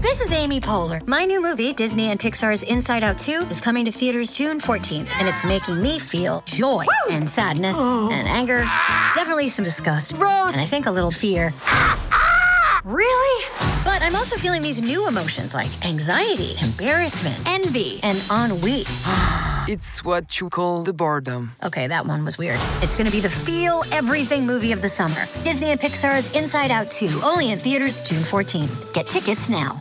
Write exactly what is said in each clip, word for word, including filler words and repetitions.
This is Amy Poehler. My new movie, Disney and Pixar's Inside Out two, is coming to theaters June fourteenth, and it's making me feel joy Woo! and sadness oh. and anger, definitely some disgust, Rose, and I think a little fear. Really? But I'm also feeling these new emotions like anxiety, embarrassment, envy, and ennui. It's what you call the boredom. Okay, that one was weird. It's gonna be the feel everything movie of the summer. Disney and Pixar's Inside Out two, only in theaters June fourteenth. Get tickets now.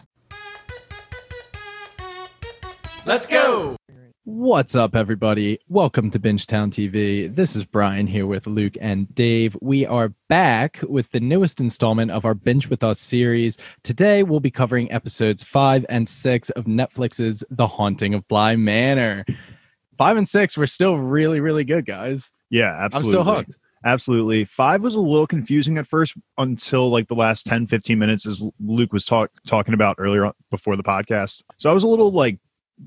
Let's go! What's up, everybody? Welcome to Bingetown T V. This is Brian here with Luke and Dave. We are back with the newest installment of our Binge With Us series. Today, we'll be covering episodes five and six of Netflix's The Haunting of Bly Manor. Five and six were still really, really good, guys. Yeah, absolutely. I'm still hooked. Absolutely. Five was a little confusing at first until like the last ten, fifteen minutes, as Luke was talk- talking about earlier before the podcast. So I was a little like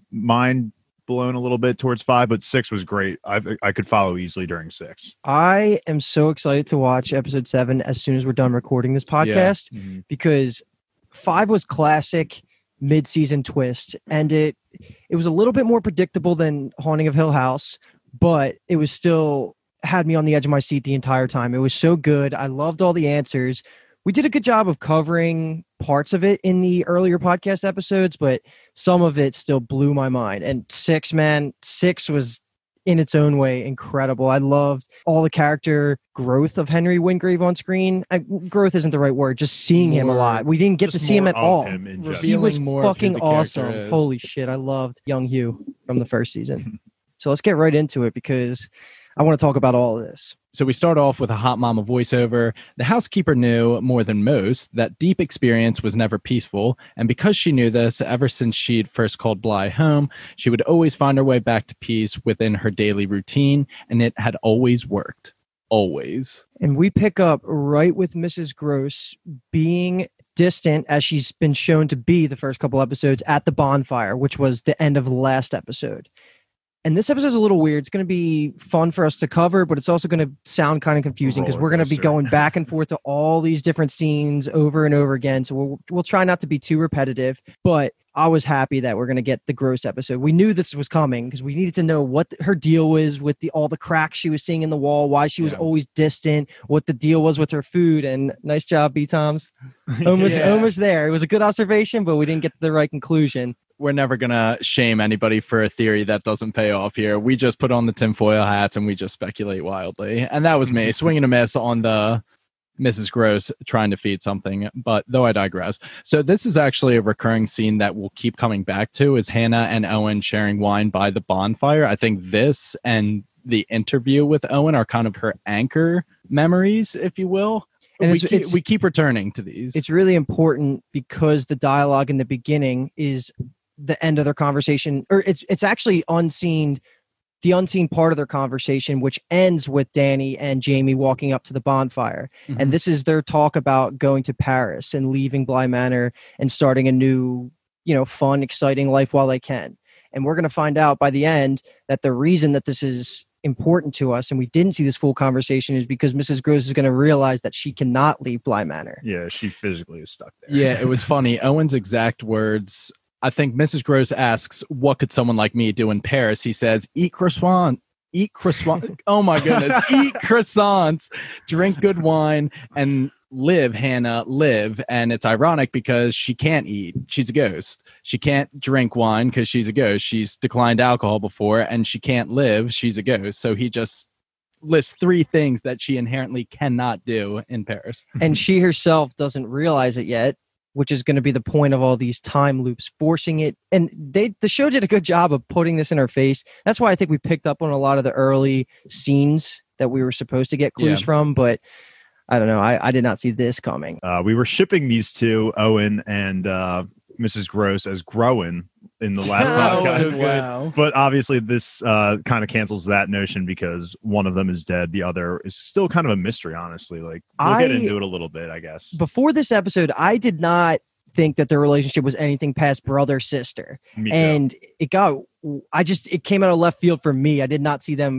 mind blown a little bit towards five, but six was great. I I could follow easily during six. I am so excited to watch episode seven as soon as we're done recording this podcast yeah. mm-hmm. because five was classic mid-season twist, and it it was a little bit more predictable than Haunting of Hill House, but it was still had me on the edge of my seat the entire time. It was so good. I loved all the answers. We did a good job of covering parts of it in the earlier podcast episodes, but some of it still blew my mind. And six, man, six was in its own way incredible. I loved all the character growth of Henry Wingrave on screen. I, growth isn't the right word, just seeing more, him a lot. We didn't get to see him at all. Him he was fucking awesome. Holy shit. I loved young Hugh from the first season. So let's get right into it because I want to talk about all of this. So we start off with a hot mama voiceover. The housekeeper knew more than most that deep experience was never peaceful. And because she knew this, ever since she'd first called Bly home, she would always find her way back to peace within her daily routine. And it had always worked. Always. And we pick up right with Missus Gross being distant, as she's been shown to be the first couple episodes, at the bonfire, which was the end of the last episode. And this episode is a little weird. It's going to be fun for us to cover, but it's also going to sound kind of confusing because we're going to be going back and forth to all these different scenes over and over again. So we'll, we'll try not to be too repetitive, but I was happy that we're going to get the Gross episode. We knew this was coming because we needed to know what her deal was with the all the cracks she was seeing in the wall, why she was yeah. always distant, what the deal was with her food. And nice job, B-Toms. Almost, yeah. almost there. It was a good observation, but we didn't get to the right conclusion. We're never going to shame anybody for a theory that doesn't pay off here. We just put on the tinfoil hats and we just speculate wildly. And that was me, swinging a miss on the Missus Gross trying to feed something. But though I digress. So this is actually a recurring scene that we'll keep coming back to, is Hannah and Owen sharing wine by the bonfire. I think this and the interview with Owen are kind of her anchor memories, if you will. And we, it's, keep, it's, we keep returning to these. It's really important because the dialogue in the beginning is the end of their conversation, or it's it's actually unseen, the unseen part of their conversation, which ends with Danny and Jamie walking up to the bonfire. Mm-hmm. And this is their talk about going to Paris and leaving Bly Manor and starting a new, you know, fun, exciting life while they can. And we're going to find out by the end that the reason that this is important to us and we didn't see this full conversation is because Missus Gross is going to realize that she cannot leave Bly Manor. Yeah, she physically is stuck there. Yeah, it was funny. Owen's exact words, I think Missus Gross asks, what could someone like me do in Paris? He says, eat croissant, eat croissant. Oh my goodness. Eat croissants, drink good wine, and live, Hannah, live. And it's ironic because she can't eat. She's a ghost. She can't drink wine because she's a ghost. She's declined alcohol before, and she can't live. She's a ghost. So he just lists three things that she inherently cannot do in Paris. And she herself doesn't realize it yet, which is going to be the point of all these time loops, forcing it. And they, the show did a good job of putting this in our face. That's why I think we picked up on a lot of the early scenes that we were supposed to get clues yeah. from. But I don't know. I, I did not see this coming. Uh, we were shipping these two, Owen and uh, Missus Gross, as Groen in the last oh, podcast. Wow. But obviously this uh, kind of cancels that notion because one of them is dead. The other is still kind of a mystery, honestly. Like we'll I, get into it a little bit, I guess. Before this episode, I did not think that their relationship was anything past brother sister. Me too. And it got, I just, it came out of left field for me. I did not see them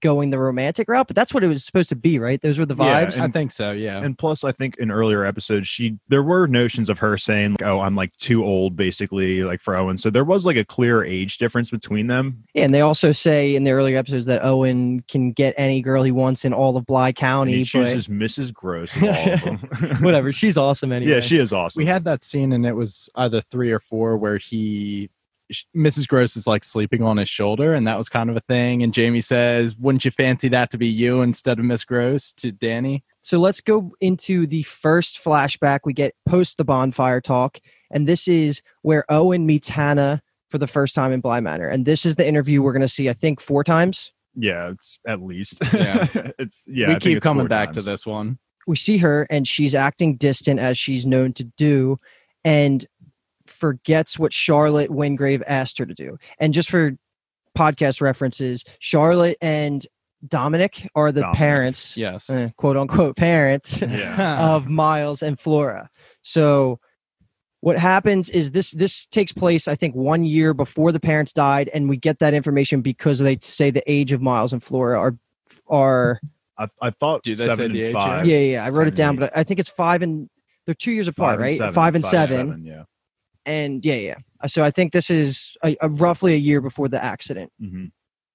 going the romantic route, but that's what it was supposed to be, right? Those were the Yeah, vibes. and- I think so, yeah. And plus, I think in earlier episodes, she there were notions of her saying, like, "Oh, I'm like too old," basically, like for Owen. So there was like a clear age difference between them. Yeah, and they also say in the earlier episodes that Owen can get any girl he wants in all of Bly And County. he But chooses Missus Gross of all of them. whatever, she's awesome anyway. Yeah, she is awesome. We had that scene, and it was either three or four where he, sh- Missus Gross is like sleeping on his shoulder, and that was kind of a thing. And Jamie says, "Wouldn't you fancy that to be you instead of Miss Gross?" to Danny. So let's go into the first flashback we get post the bonfire talk. And this is where Owen meets Hannah for the first time in Bly Manor. And this is the interview we're going to see, I think, four times. Yeah, it's at least. Yeah. it's yeah. I we think keep it's coming four back to times. this one. We see her and she's acting distant as she's known to do and forgets what Charlotte Wingrave asked her to do. And just for podcast references, Charlotte and Dominic are the Dominic. parents, Yes. uh, quote unquote parents Yeah. of Miles and Flora. So what happens is this this takes place, I think, one year before the parents died, and we get that information because they say the age of Miles and Flora are are I, I thought Do they say seven the and age five. yeah, yeah, yeah. I wrote it down, ten and but I think it's five and they're two years apart, Five and right? seven. Five and seven. Yeah. And yeah, yeah. So I think this is a, a roughly a year before the accident. hmm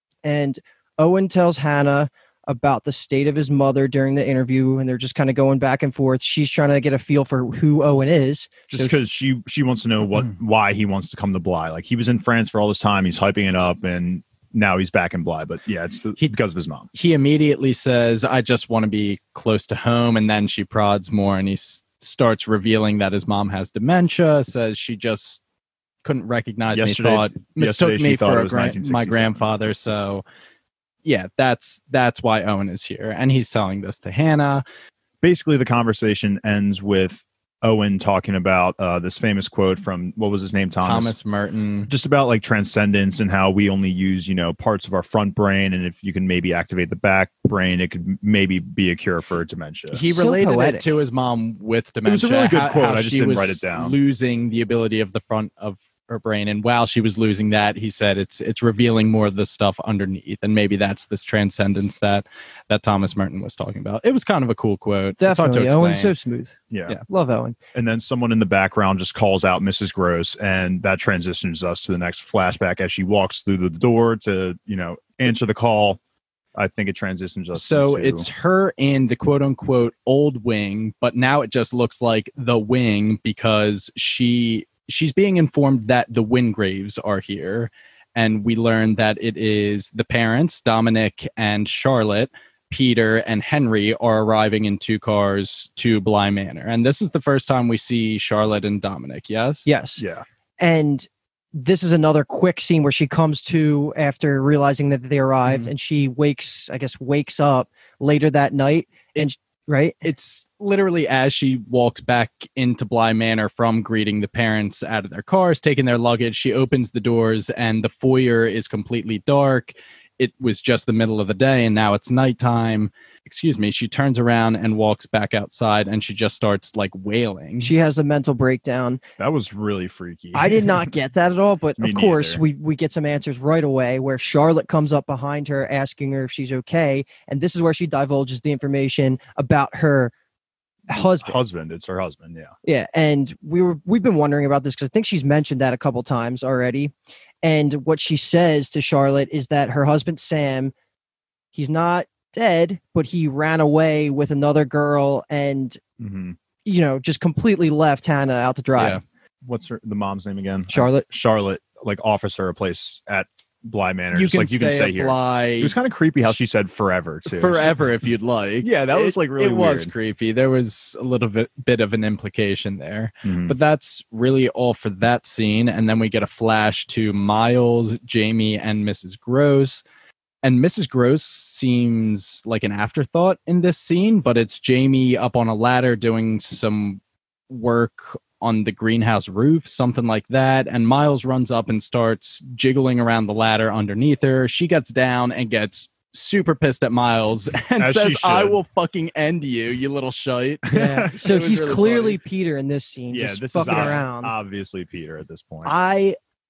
And Owen tells Hannah about the state of his mother during the interview, and they're just kind of going back and forth. She's trying to get a feel for who Owen is. Just So- because she she wants to know what why he wants to come to Bly. Like he was in France for all this time, he's hyping it up, and now he's back in Bly. But yeah, it's He- because of his mom. He immediately says, "I just want to be close to home," and then she prods more, and he s- starts revealing that his mom has dementia. Says she just couldn't recognize Yesterday- me, thought mistook yesterday she me thought for it a was gran- nineteen my sixty-seven. grandfather. So, yeah, that's that's why Owen is here, and he's telling this to Hannah. Basically, the conversation ends with Owen talking about uh, this famous quote from, what was his name, Thomas? Thomas Merton. Just about like transcendence and how we only use, you know, parts of our front brain, and if you can maybe activate the back brain, it could maybe be a cure for dementia. He So related poetic. it to his mom with dementia. was a really good how- quote. how I just she didn't was write it down. Losing the ability of the front of her brain, and while she was losing that, he said it's it's revealing more of the stuff underneath, and maybe that's this transcendence that that Thomas Merton was talking about. It was kind of a cool quote. It's hard to Definitely. Owen's so explain. smooth. yeah. Yeah. Love Owen. And then someone in the background just calls out Missus Gross, and that transitions us to the next flashback as she walks through the door to, you know, answer the call. I think it transitions us. So into- it's her in the quote unquote old wing, but now it just looks like the wing because she she's being informed that the Wingraves are here. And we learn that it is the parents, Dominic and Charlotte, Peter and Henry are arriving in two cars to Bly Manor. And this is the first time we see Charlotte and Dominic, yes? Yes. yeah. And this is another quick scene where she comes to after realizing that they arrived, Mhm. and she wakes, I guess, wakes up later that night. And right? It's literally as she walks back into Bly Manor from greeting the parents out of their cars, taking their luggage, she opens the doors and the foyer is completely dark. It was just the middle of the day and now it's nighttime. Excuse me. She turns around and walks back outside and she just starts like wailing. She has a mental breakdown. That was really freaky. I did not get that at all, but Me of course neither. we we get some answers right away where Charlotte comes up behind her asking her if she's okay, and this is where she divulges the information about her husband. husband. It's her husband. Yeah. Yeah, and we were we've been wondering about this because I think she's mentioned that a couple times already. And what she says to Charlotte is that her husband Sam, he's not dead, but he ran away with another girl and hmm you know just completely left Hannah out to dry. Yeah. What's her the mom's name again? Charlotte. Charlotte like offers her a place at Bly Manor. You just can like you can stay stay at here. Bly It was kind of creepy how she said forever too. forever if you'd like. Yeah, that was It- like really It was weird. creepy. There was a little bit, bit of an implication there. Mhm. But that's really all for that scene. And then we get a flash to Miles, Jamie, and Missus Gross. And Missus Gross seems like an afterthought in this scene, but it's Jamie up on a ladder doing some work on the greenhouse roof, something like that. And Miles runs up and starts jiggling around the ladder underneath her. She gets down and gets super pissed at Miles and As she says, I should. will fucking end you, you little shite. Yeah. So It was he's really clearly funny. Peter in this scene, Yeah, just this fucking is ob- around. obviously Peter at this point. I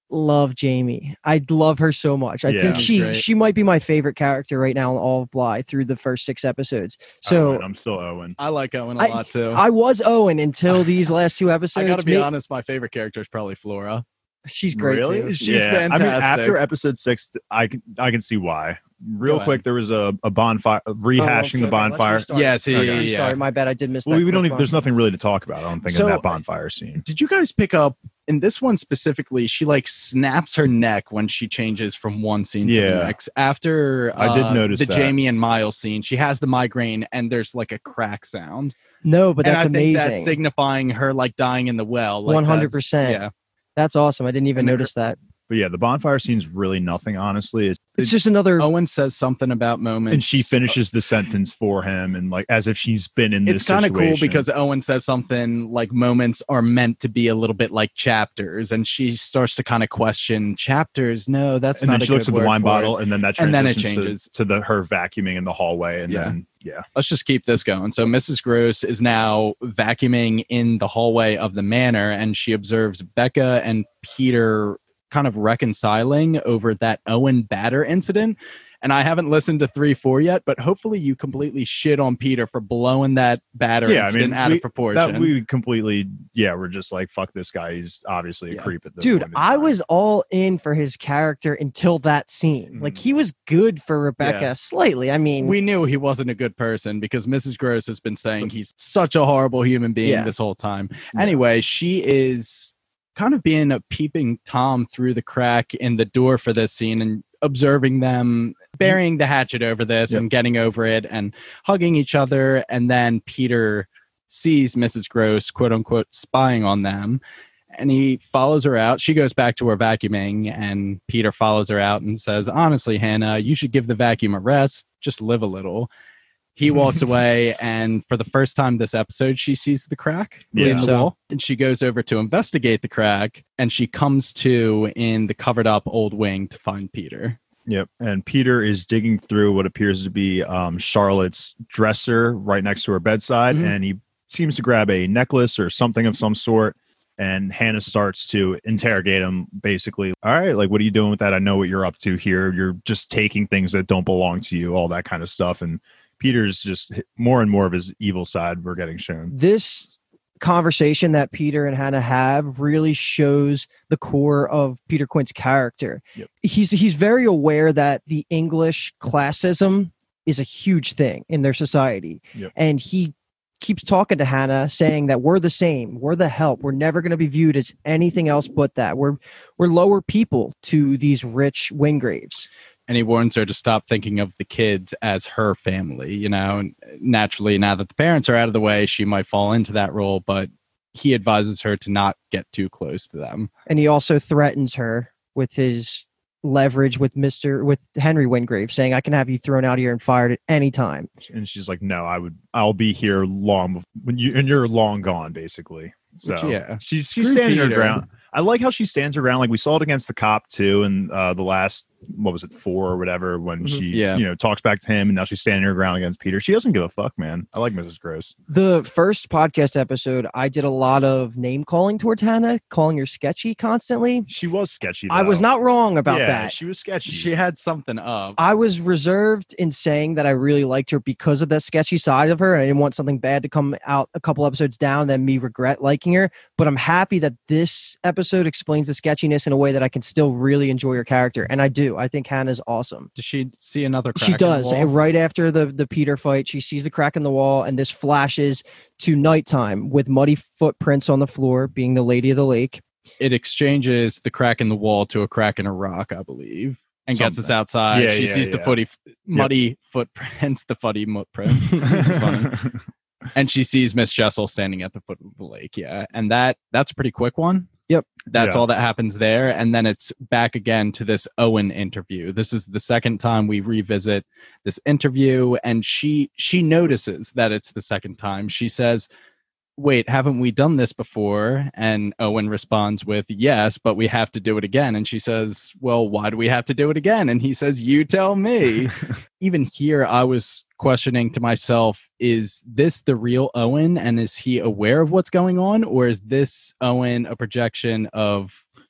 love Jamie. I love her so much. I Yeah. think She's she great. she might be my favorite character right now in all of Bly through the first six episodes. So Owen, I'm still Owen. I like Owen a I- lot too. I was Owen until these last two episodes. I got to be Ma- honest, my favorite character is probably Flora. She's great Really? too. She's yeah. I mean, fantastic. after episode six, I can I can see why. Real Go quick, ahead. there was a, a bonfire rehashing Oh, the okay, let's bonfire. restart. Yes, yeah, Okay, yeah, yeah. Sorry, my bad. I did miss Well, that. we don't quick even. one. There's nothing really to talk about. I don't think So- in that bonfire scene. Did you guys pick up in this one specifically? She like snaps her neck when she changes from one scene to the Yeah. next. After I did uh, notice the that. Jamie and Miles scene, she has the migraine and there's like a crack sound. No, but and that's I think amazing. that's signifying her like dying in the well. Like, one hundred that's- percent. Yeah. That's awesome. I didn't even And the notice that. But yeah, the bonfire scene's really nothing. Honestly, it's, It's just another. Owen says something about moments, and she finishes the sentence for him, and like as if she's been in this. It's kind of cool situation. because Owen says something like moments are meant to be a little bit like chapters, and she starts to kind of question chapters. No, that's and not then a she looks good at the word wine for bottle, it. and then that And then it transitions changes. to, to the her vacuuming in the hallway, and Yeah. then yeah, Let's just keep this going. So Missus Gross is now vacuuming in the hallway of the manor, and she observes Becca and Peter kind of reconciling over that Owen batter incident. And I haven't listened to three, four yet, but hopefully you completely shit on Peter for blowing that batter Yeah, I incident mean, out we- of proportion. that we completely yeah, we're just like fuck this guy. He's obviously a Yeah. creep at this Dude, point in I time. was all in for his character until that scene. Like Mhm. he was good for Rebecca Yeah. slightly. I mean, we knew he wasn't a good person because Missus Gross has been saying he's such a horrible human being Yeah. this whole time. Yeah. Anyway, she is kind of being a peeping Tom through the crack in the door for this scene and observing them burying the hatchet over this Yep. and getting over it and hugging each other. And then Peter sees Missus Gross, quote unquote, spying on them. And he follows her out. She goes back to her vacuuming, and Peter follows her out and says, honestly, Hannah, you should give the vacuum a rest. Just live a little. He walks away, and for the first time this episode, she sees the crack Yeah. in the So- wall. And she goes over to investigate the crack, and she comes to in the covered up old wing to find Peter. Yep. And Peter is digging through what appears to be um, Charlotte's dresser right next to her bedside. Mhm. And he seems to grab a necklace or something of some sort. And Hannah starts to interrogate him basically. All right, like, what are you doing with that? I know what you're up to here. You're just taking things that don't belong to you, all that kind of stuff. And Peter's just more and more of his evil side we're getting shown. this conversation that Peter and Hannah have really shows the core of Peter Quint's character. Yep. He's he's very aware that the English classism is a huge thing in their society. Yep. And he keeps talking to Hannah saying that we're the same, we're the help, we're never going to be viewed as anything else but that. We're we're lower people to these rich Wingraves. And he warns her to stop thinking of the kids as her family, you know. And naturally, now that the parents are out of the way, she might fall into that role, but he advises her to not get too close to them. And he also threatens her with his leverage with Mister with Henry Wingrave, saying, I can have you thrown out of here and fired at any time. And she's like, no, I would, I'll be here long bef- when you, and you're long gone, basically. So Which, yeah. she's, she's Screw standing her Peter. ground. I like how she stands her ground. Like we saw it against the cop too. And uh, the last, what was it, four or whatever, when Mhm. she, Yeah. you know, talks back to him and now she's standing her ground against Peter. She doesn't give a fuck, man. I like Missus Gross. The first podcast episode, I did a lot of name calling towards Hannah, calling her sketchy constantly. She was sketchy. I was though. not wrong about yeah, that. She was sketchy. She had something up. I was reserved in saying that I really liked her because of that sketchy side of her. And I didn't want something bad to come out a couple episodes down and then me regret liking her. But I'm happy that this episode explains the sketchiness in a way that I can still really enjoy her character. And I do. I think Hannah's awesome. Does she see another crack She in the does. wall? And right after the, the Peter fight, she sees the crack in the wall, and this flashes to nighttime with muddy footprints on the floor, being the Lady of the Lake. It exchanges the crack in the wall to a crack in a rock, I believe, and gets us Something. outside. Yeah, she yeah, sees the yeah. footy, muddy footprints, the footy footprints. It's funny. And she sees Miss Jessel standing at the foot of the lake. Yeah. And that that's a pretty quick one. Yep. That's Yeah. all that happens there. And then it's back again to this Owen interview. This is the second time we revisit this interview. And she she notices that it's the second time. She says, wait, haven't we done this before? And Owen responds with, yes, but we have to do it again. And she says, well, why do we have to do it again? And he says, you tell me. Even here, I was questioning to myself, is this the real Owen? And is he aware of what's going on? Or is this Owen a projection of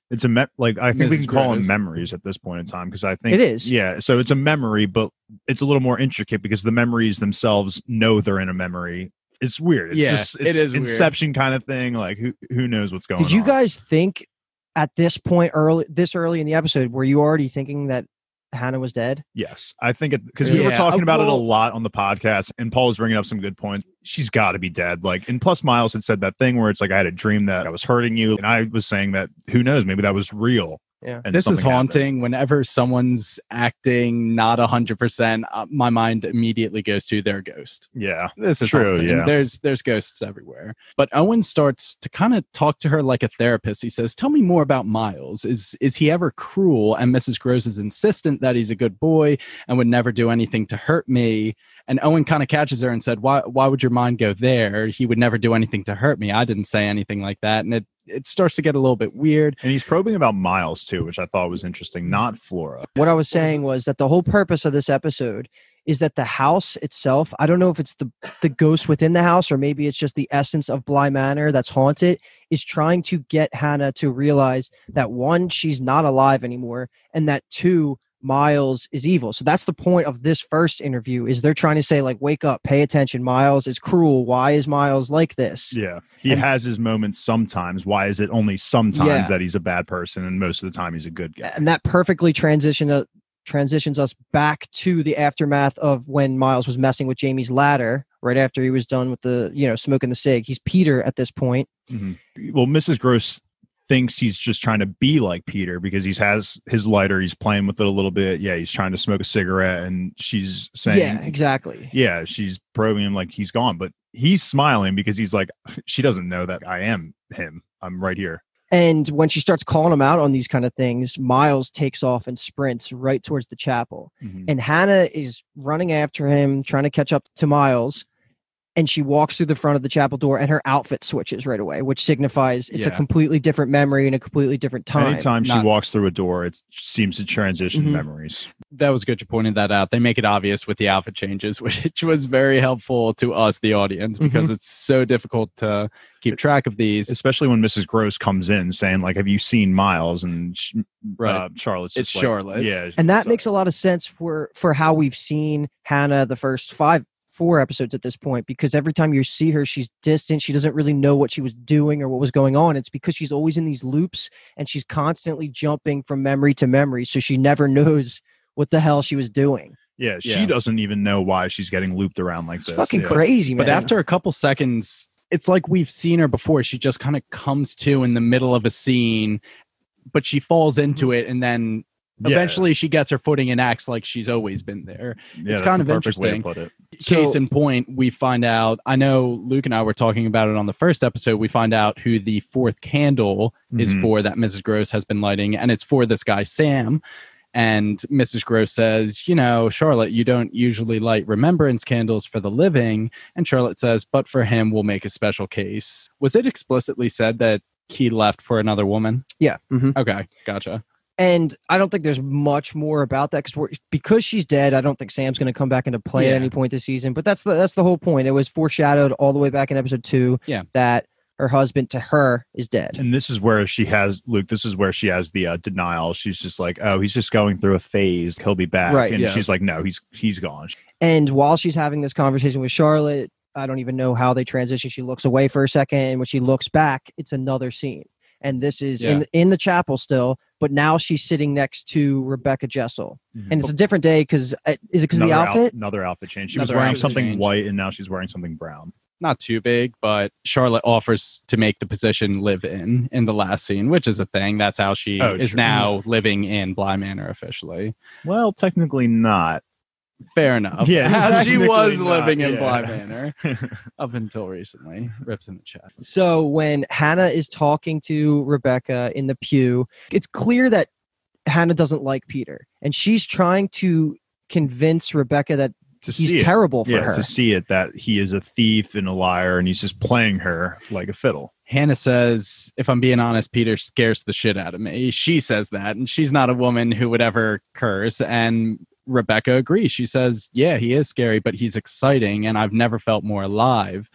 It's a me- like I think Missus we can call them Gross. memories at this point in time because I think It is. Yeah, so it's a memory, but it's a little more intricate because the memories themselves know they're in a memory. It's weird. It's Yeah, just it it's is weird. Inception kind of thing. Like who who knows what's going on? Did you guys think at this point early, this early in the episode, were you already thinking that Hannah was dead? Yes, I think it because we were Yeah, talking uh, about it a well- lot on the podcast, and Paul was bringing up some good points. She's got to be dead. Like, and plus Miles had said that thing where it's like I had a dream that I was hurting you, and I was saying that who knows, maybe that was real. Yeah. and This is something happened. haunting. Whenever someone's acting not a hundred percent, uh, my mind immediately goes to their ghost. Yeah, This is True, haunting. yeah. There's there's ghosts everywhere. But Owen starts to kind of talk to her like a therapist. He says, "Tell me more about Miles. Is is he ever cruel?" And Missus Gross is insistent that he's a good boy and would never do anything to hurt me. And Owen kind of catches her and said, "Why why would your mind go there? He would never do anything to hurt me. I didn't say anything like that." And it it starts to get a little bit weird. and he's probing about Miles too, which I thought was interesting, not Flora. What I was saying was that the whole purpose of this episode is that the house itself, I don't know if it's the the ghost within the house or maybe it's just the essence of Bly Manor that's haunted, is trying to get Hannah to realize that one, she's not alive anymore, and that two, Miles is evil. So that's the point of this first interview, is they're trying to say, like, wake up, pay attention. Miles is cruel. Why is Miles like this? Yeah, he And- has his moments sometimes. Why is it only sometimes Yeah. that he's a bad person, and most of the time he's a good guy? And that perfectly transition uh, transitions us back to the aftermath of when Miles was messing with Jamie's ladder right after he was done with the, you know, smoking the cig. He's Peter at this point. Mhm. Well, Missus Gross thinks he's just trying to be like Peter because he has his lighter, he's playing with it a little bit. Yeah, he's trying to smoke a cigarette, and she's saying, Yeah, exactly. yeah, she's probing him like he's gone, but he's smiling because he's like, she doesn't know that I am him. I'm right here. And when she starts calling him out on these kind of things, Miles takes off and sprints right towards the chapel. Mhm. And Hannah is running after him, trying to catch up to Miles. And she walks through the front of the chapel door and her outfit switches right away, which signifies it's a Yeah. completely different memory and a completely different time. Anytime she Not- walks through a door, it seems to transition Mhm. memories. That was good you pointed that out. They make it obvious with the outfit changes, which was very helpful to us, the audience, because it's so difficult to keep track of these. Especially when Missus Gross comes in saying, like, have you seen Miles? And sh- Right. uh, Charlotte's It's just like, Charlotte. Yeah. And that so- makes a lot of sense for for how we've seen Hannah the first five four episodes at this point, because every time you see her, she's distant. She doesn't really know what she was doing or what was going on. It's because she's always in these loops and she's constantly jumping from memory to memory, so she never knows what the hell she was doing. Yeah, she Yeah. doesn't even know why she's getting looped around like It's this. fucking yeah. crazy, man. But after a couple seconds, it's like we've seen her before. She just kind of comes to in the middle of a scene, but she falls into it, and then Yeah. eventually she gets her footing and acts like she's always been there. Yeah, it's that's kind the of perfect way to interesting. put it. Case So- in point, we find out, I know Luke and I were talking about it on the first episode, we find out who the fourth candle is Mhm. for that Missus Gross has been lighting, and it's for this guy, Sam. And Missus Gross says, you know, Charlotte, you don't usually light remembrance candles for the living. And Charlotte says, but for him, we'll make a special case. Was it explicitly said that he left for another woman? yeah. Mhm. Okay, gotcha. And I don't think there's much more about that because we're because she's dead. I don't think Sam's going to come back into play Yeah. at any point this season. But that's the that's the whole point. It was foreshadowed all the way back in episode two. Yeah. That her husband to her is dead. And this is where she has Luke. This is where she has the uh, denial. She's just like, "Oh, he's just going through a phase. He'll be back." Right, And yeah. she's like, "No, he's he's gone." And while she's having this conversation with Charlotte, I don't even know how they transition. She looks away for a second, and when she looks back, it's another scene. And this is in in the chapel still, but now she's sitting next to Rebecca Jessel, Mhm. and it's a different day because uh, is it because of the Another out- outfit? another outfit change. She was Another wearing outfit something change. white, and now she's wearing something brown. Not too big, but Charlotte offers to make the position live in in the last scene, which is a thing. That's how she Oh, is sure. now living in Bly Manor officially. Well, technically not. Fair enough. Yeah, she was technically not, living in yeah. Bly Manor up until recently. Rips in the chat. So when Hannah is talking to Rebecca in the pew, it's clear that Hannah doesn't like Peter, and she's trying to convince Rebecca that to he's see it. terrible for yeah, her. to see it that he is a thief and a liar, and he's just playing her like a fiddle. Hannah says, if I'm being honest, Peter scares the shit out of me. She says that, and she's not a woman who would ever curse. And Rebecca agrees. She says, yeah, he is scary, but he's exciting, and I've never felt more alive.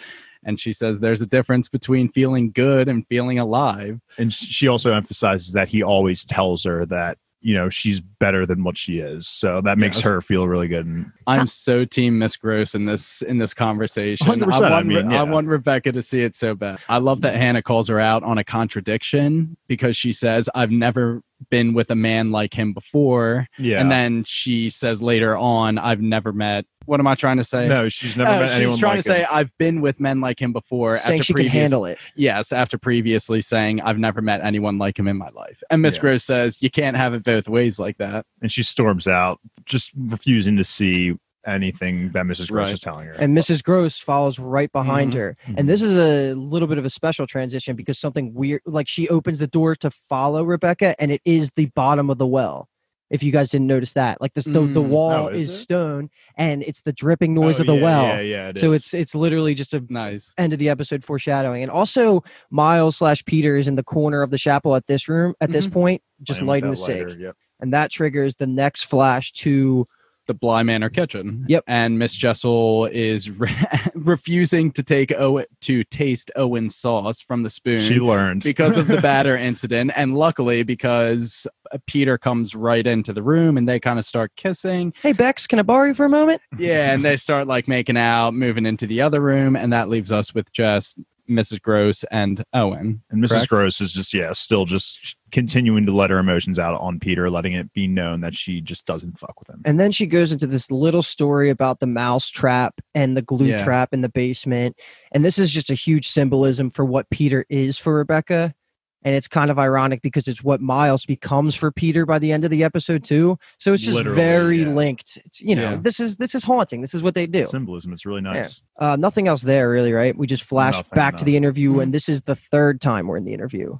And she says there's a difference between feeling good and feeling alive. And sh- she also emphasizes that he always tells her that, you know, she's better than what she is. So that makes Yes. her feel really good. And I'm so team Miss Gross in this in this conversation. one hundred percent, I want, I mean, Re- yeah. I want Rebecca to see it so bad. I love that Hannah calls her out on a contradiction because she says, I've never been with a man like him before. yeah. And then she says later on, I've never met. What am I trying to say? no, she's never Oh, met she's anyone trying like to say him. I've been with men like him before. saying after she previous, can handle it. Yes, after previously saying I've never met anyone like him in my life. And Miss Yeah. Gross says you can't have it both ways like that. And she storms out, just refusing to see anything that Missus Gross Right. is telling her. And Missus Gross follows right behind Mhm. her. Mhm. And this is a little bit of a special transition because something weird, like she opens the door to follow Rebecca, and it is the bottom of the well. If you guys didn't notice that, like this, the, the Mm. wall Oh, is is it? stone, and it's the dripping noise Oh, of the yeah, well. Yeah, yeah. it So is. it's it's literally just a Nice. end of the episode foreshadowing. And also Miles slash Peter is in the corner of the chapel at this room at this Mhm. point, just Playing with lighting a that cig. lighter, yep. And that triggers the next flash to The Bly Manor kitchen. Yep. And Miss Jessel is re- refusing to take Owen to taste Owen's sauce from the spoon. She learned because of the batter incident, and luckily because Peter comes right into the room and they kind of start kissing. hey Bex, can I borrow you for a moment? Yeah, and they start like making out, moving into the other room, and that leaves us with just Missus Gross and Owen. And Missus correct? Gross is just, yeah, still just continuing to let her emotions out on Peter, letting it be known that she just doesn't fuck with him. And then she goes into this little story about the mouse trap and the glue Yeah. trap in the basement. And this is just a huge symbolism for what Peter is for Rebecca. And it's kind of ironic because it's what Miles becomes for Peter by the end of the episode too. So it's just Literally, very yeah. linked. It's, you know, Yeah. this is this is haunting. This is what they do. Symbolism, it's really nice. Uh, nothing else there, really, right? We just flash Nothing, back to no. the interview, Mhm. and this is the third time we're in the interview.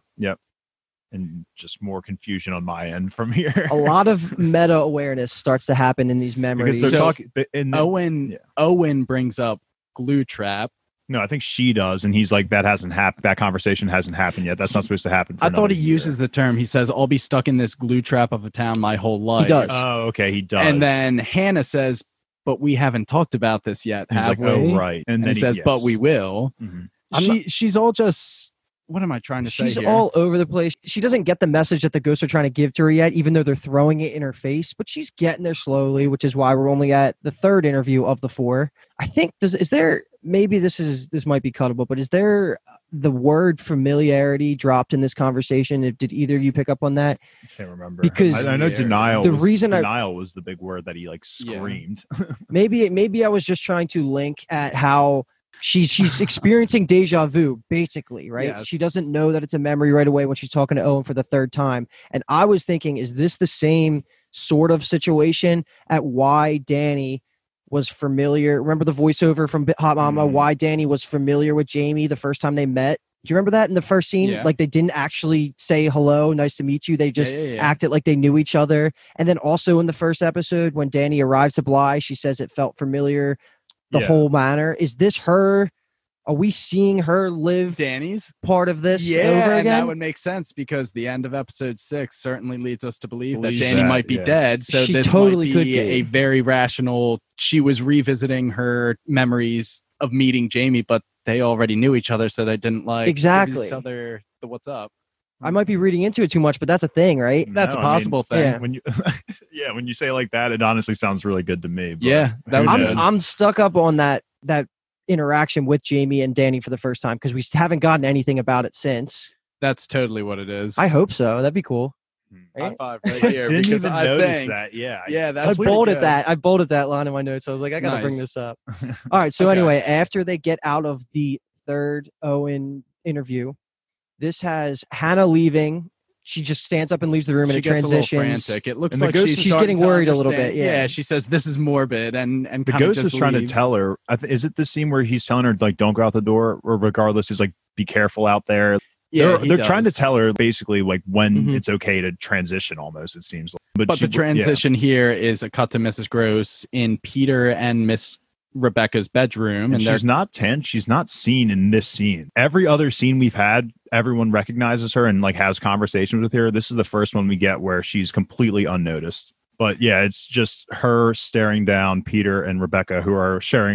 And just more confusion on my end from here. A lot of meta awareness starts to happen in these because memories. they're So- talking. they- And then- Owen Yeah. Owen brings up glue trap. no, I think she does, and he's like, "That hasn't happened. That conversation hasn't happened yet. That's not supposed to happen." For I thought he another year." uses the term. He says, "I'll be stuck in this glue trap of a town my whole life." does. Oh, okay, he does. And then Hannah says, "But we haven't talked about this yet, he's have like, we?" "Oh, right." And, then he says, "But yes. we will." Mhm. I'm She she's all just. What am I trying to She's say here? all over the place. She doesn't get the message that the ghosts are trying to give to her yet, even though they're throwing it in her face. But she's getting there slowly, which is why we're only at the third interview of the four. I think does is there maybe this is this might be cuttable, but is there the word familiarity dropped in this conversation? Did either of you pick up on that? I can't remember Because I, I know the denial. the was, reason I- denial was the big word that he like Yeah. screamed. Maybe maybe I was just trying to link at how she's she's experiencing deja vu, basically, right? Yes. She doesn't know that it's a memory right away when she's talking to Owen for the third time. And I was thinking, is this the same sort of situation at why Danny was familiar? Remember the voiceover from Hot Mama? Mm. Why Danny was familiar with Jamie the first time they met? Do you remember that in the first scene? Yeah. Like they didn't actually say hello, nice to meet you. They just yeah, yeah. acted like they knew each other. And then also in the first episode, when Danny arrives to Bly, she says it felt familiar. The Yeah. whole manner. Is this her? Are we seeing her live Danny's. part of this Yeah, over and again? that would make sense because the end of episode six certainly leads us to believe Believe that Danny that, might be yeah. dead. So She this totally might could be, be. a very rational. She was revisiting her memories of meeting Jamie, but they already knew each other, so they didn't like give Exactly. each other the what's up. I might be reading into it too much, but that's a thing, right? That's No, a I mean, possible thing. Yeah. When you, yeah, when you say it like that, it honestly sounds really good to me. But Yeah, that who was I'm knows? good. I'm stuck up on that that interaction with Jamie and Danny for the first time because we haven't gotten anything about it since. That's totally what it is. I hope so. That'd be cool. High Right? five right here Didn't because even I notice think, that. Yeah, Yeah, that's I pretty bolded good. that. I bolded that line in my notes. I was like, I gotta bring Nice. this up. All right. So Okay. anyway, after they get out of the third Owen interview, this has Hannah leaving. She just stands up and leaves the room, She and it gets a little transitions. frantic. It looks And the like ghost she's, is She's starting getting to worried a little understand. bit, yeah. she says this is morbid, and and the kinda ghost just is trying leaves. to tell her. I th- is it the scene where he's telling her like, "Don't go out the door," or regardless, he's like, "Be careful out there." Yeah, they're he they're trying to does. tell her basically like when Mhm. it's okay to transition. Almost, it seems. Like. But, But she, the transition here is a cut to Missus Gross in Peter and Miss Rebecca's bedroom, and and they're she's not ten. She's not seen in this scene. Every other scene we've had, everyone recognizes her and like has conversations with her. This is the first one we get where she's completely unnoticed. But yeah, it's just her staring down Peter and Rebecca, who are sharing a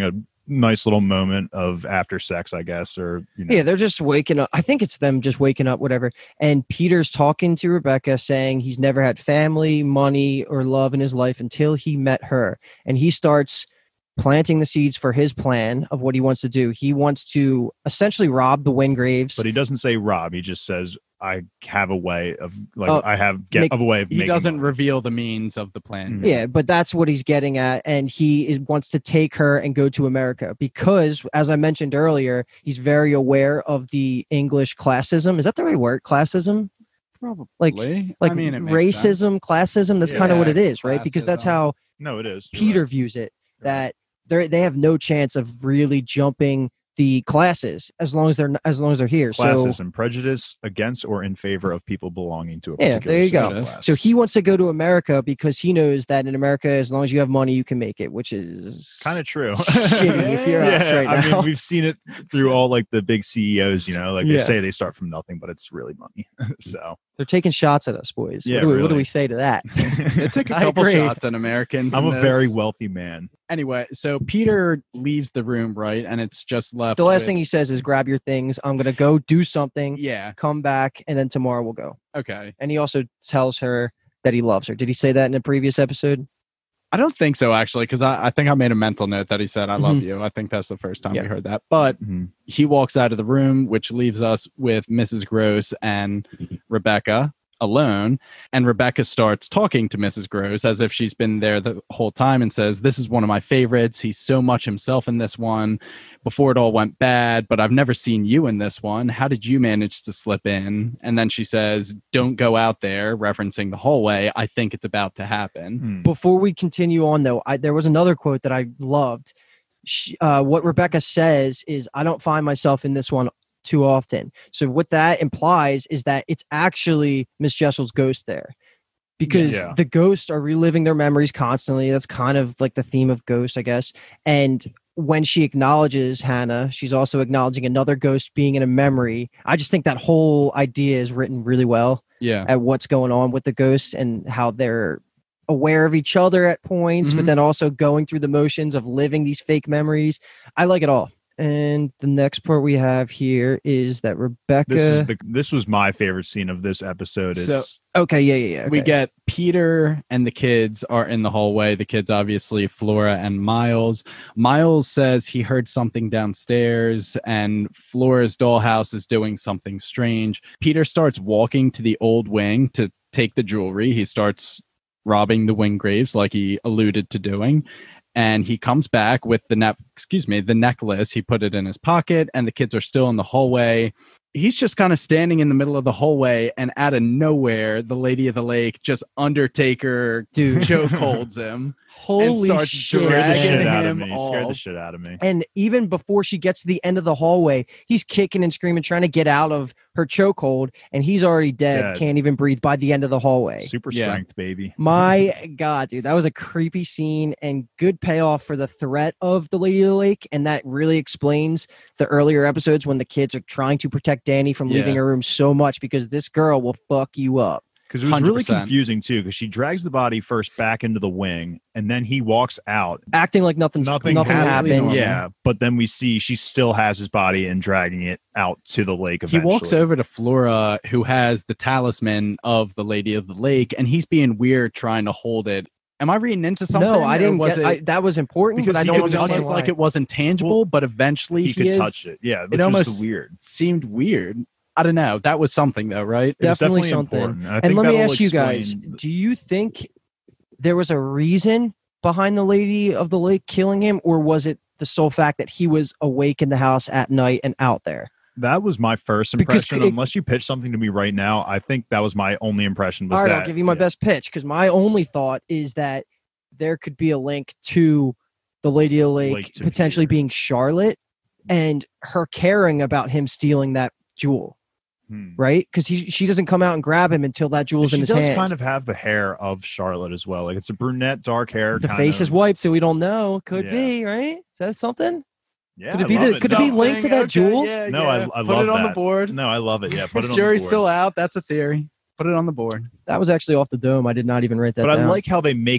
nice little moment of after sex, I guess, or you know. Yeah, they're just waking up. I think it's them just waking up, whatever. And Peter's talking to Rebecca, saying he's never had family, money, or love in his life until he met her. And he starts planting the seeds for his plan of what he wants to do. He wants to essentially rob the Wingraves. But he doesn't say rob. He just says, I have a way of like Oh, I have get make- of a way of He making doesn't money. reveal the means of the plan. Mhm. Yeah, but that's what he's getting at. And he is, wants to take her and go to America because, as I mentioned earlier, he's very aware of the English classism. Is that the right word? Classism? Probably. Like, like I mean, it makes sense. racism, classism. That's kind of Yeah, what it is, right? Because that's classism. how No, it is. You're Peter right. views it, You're right. that they they have no chance of really jumping the classes as long as they're as long as they're here. Classes So and prejudice against or in favor of people belonging to a Yeah, particular there you go. social class. so he wants to go to America because he knows that in America, as long as you have money, you can make it, which is kind of true. shitty if you're us right I now. mean, we've seen it through all like the big C E Os, you know, like they Yeah. say they start from nothing, but it's really money. So They're taking shots at us, boys. Yeah, what, do we, what do really. we say to that? They took a I couple agree. shots at Americans. I'm in a this. very wealthy man. Anyway, so Peter leaves the room, right? And it's just left. The last with- thing he says is, "Grab your things. I'm gonna go do something. Yeah. Come back, and then tomorrow we'll go." Okay. And he also tells her that he loves her. Did he say that in a previous episode? I don't think so, actually, because I, I think I made a mental note that he said, I love Mhm. you. I think that's the first time Yeah. we heard that. But Mhm. he walks out of the room, which leaves us with Missus Gross and Rebecca alone. And Rebecca starts talking to Missus Gross as if she's been there the whole time and says, this is one of my favorites. He's so much himself in this one before it all went bad, but I've never seen you in this one. How did you manage to slip in? And then she says, don't go out there, referencing the hallway. I think it's about to happen. Hmm. Before we continue on, though, I, there was another quote that I loved. She, uh, what Rebecca says is, I don't find myself in this one too often. So what that implies is that it's actually Miss Jessel's ghost there. Because Yeah. the ghosts are reliving their memories constantly. That's kind of like the theme of Ghost, I guess. And when she acknowledges Hannah, she's also acknowledging another ghost being in a memory. I just think that whole idea is written really well Yeah. at what's going on with the ghosts and how they're aware of each other at points, Mhm. but then also going through the motions of living these fake memories. I like it all. And the next part we have here is that Rebecca. This is the this was my favorite scene of this episode. It's So- okay, yeah, yeah, yeah. We okay. get Peter and the kids are in the hallway. The kids, obviously, Flora and Miles. Miles says he heard something downstairs, and Flora's dollhouse is doing something strange. Peter starts walking to the old wing to take the jewelry. He starts robbing the Wingraves, like he alluded to doing. And he comes back with the ne- excuse me, the necklace. He put it in his pocket, and the kids are still in the hallway. He's just kind of standing in the middle of the hallway, and out of nowhere, the Lady of the Lake just Undertaker Dude. choke holds him. Holy starts shit. scared the dragging shit out of him me. Scared the off. shit out of me. And even before she gets to the end of the hallway, he's kicking and screaming, trying to get out of her chokehold, and he's already dead, Dead. can't even breathe by the end of the hallway. Super Yeah. strength, baby. My God, dude, that was a creepy scene and good payoff for the threat of the Lady of the Lake. And that really explains the earlier episodes when the kids are trying to protect Danny from leaving Yeah. her room so much because this girl will fuck you up. Because it was one hundred really percent. confusing too. Because she drags the body first back into the wing, and then he walks out. Acting like nothing's, Nothing, nothing, happened. happened. Yeah, but then we see she still has his body and dragging it out to the lake. He Eventually. walks over to Flora, who has the talisman of the Lady of the Lake, and he's being weird trying to hold it. Am I reading into something? No, I or didn't was get it, I, that was important, Because but I he don't it was understand almost why. like it wasn't tangible, but eventually He he, could is, touch it. Yeah, which It was almost weird. seemed weird. I don't know. That was something though, right? It was Definitely definitely something. important. I And think let me that'll ask you guys, explain- do you think there was a reason behind the Lady of the Lake killing him, or was it the sole fact that he was awake in the house at night and out there? That was my first Because impression. it- Unless you pitch something to me right now, I think that was my only impression. Was All right, that, I'll give you my yeah. best pitch because my only thought is that there could be a link to the Lady of the Lake Lake to potentially Peter. being Charlotte and her caring about him stealing that jewel, Hmm. right? Because he she doesn't come out and grab him until that jewel's She in his does hand. kind of have the hair of Charlotte as well. Like it's a brunette, dark hair. the kind face of, is white, so we don't know. Could Yeah. be, right? Is that something? Yeah, Could it I be love the- could it be No, linked to that Okay, jewel? Yeah, No, yeah. I- I Put love it on the that. board. No, I love it. Yeah, put it on Jury's the board. still out. That's a theory. Put it on the board. That was actually off the dome. I did not even write that But down. I like how they make it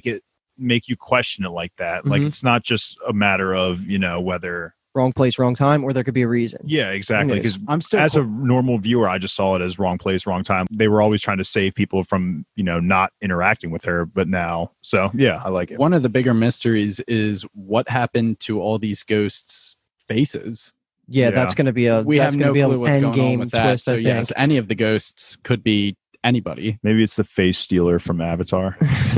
make you question it like that. Like Mhm. it's not just a matter of, you know, whether Wrong place, wrong time, or there could be a reason. yeah, exactly. Who knows? Because I'm still as co- a normal viewer, I just saw it as wrong place, wrong time. They were always trying to save people from, you know, not interacting with her, but now, so yeah, I like it. one of the bigger mysteries is what happened to all these ghosts' faces. Yeah, Yeah. that's going to be a We that's have gonna no be clue an what's end going on game with that. twist. So I yes, think. any of the ghosts could be anybody. Maybe it's the face stealer from Avatar.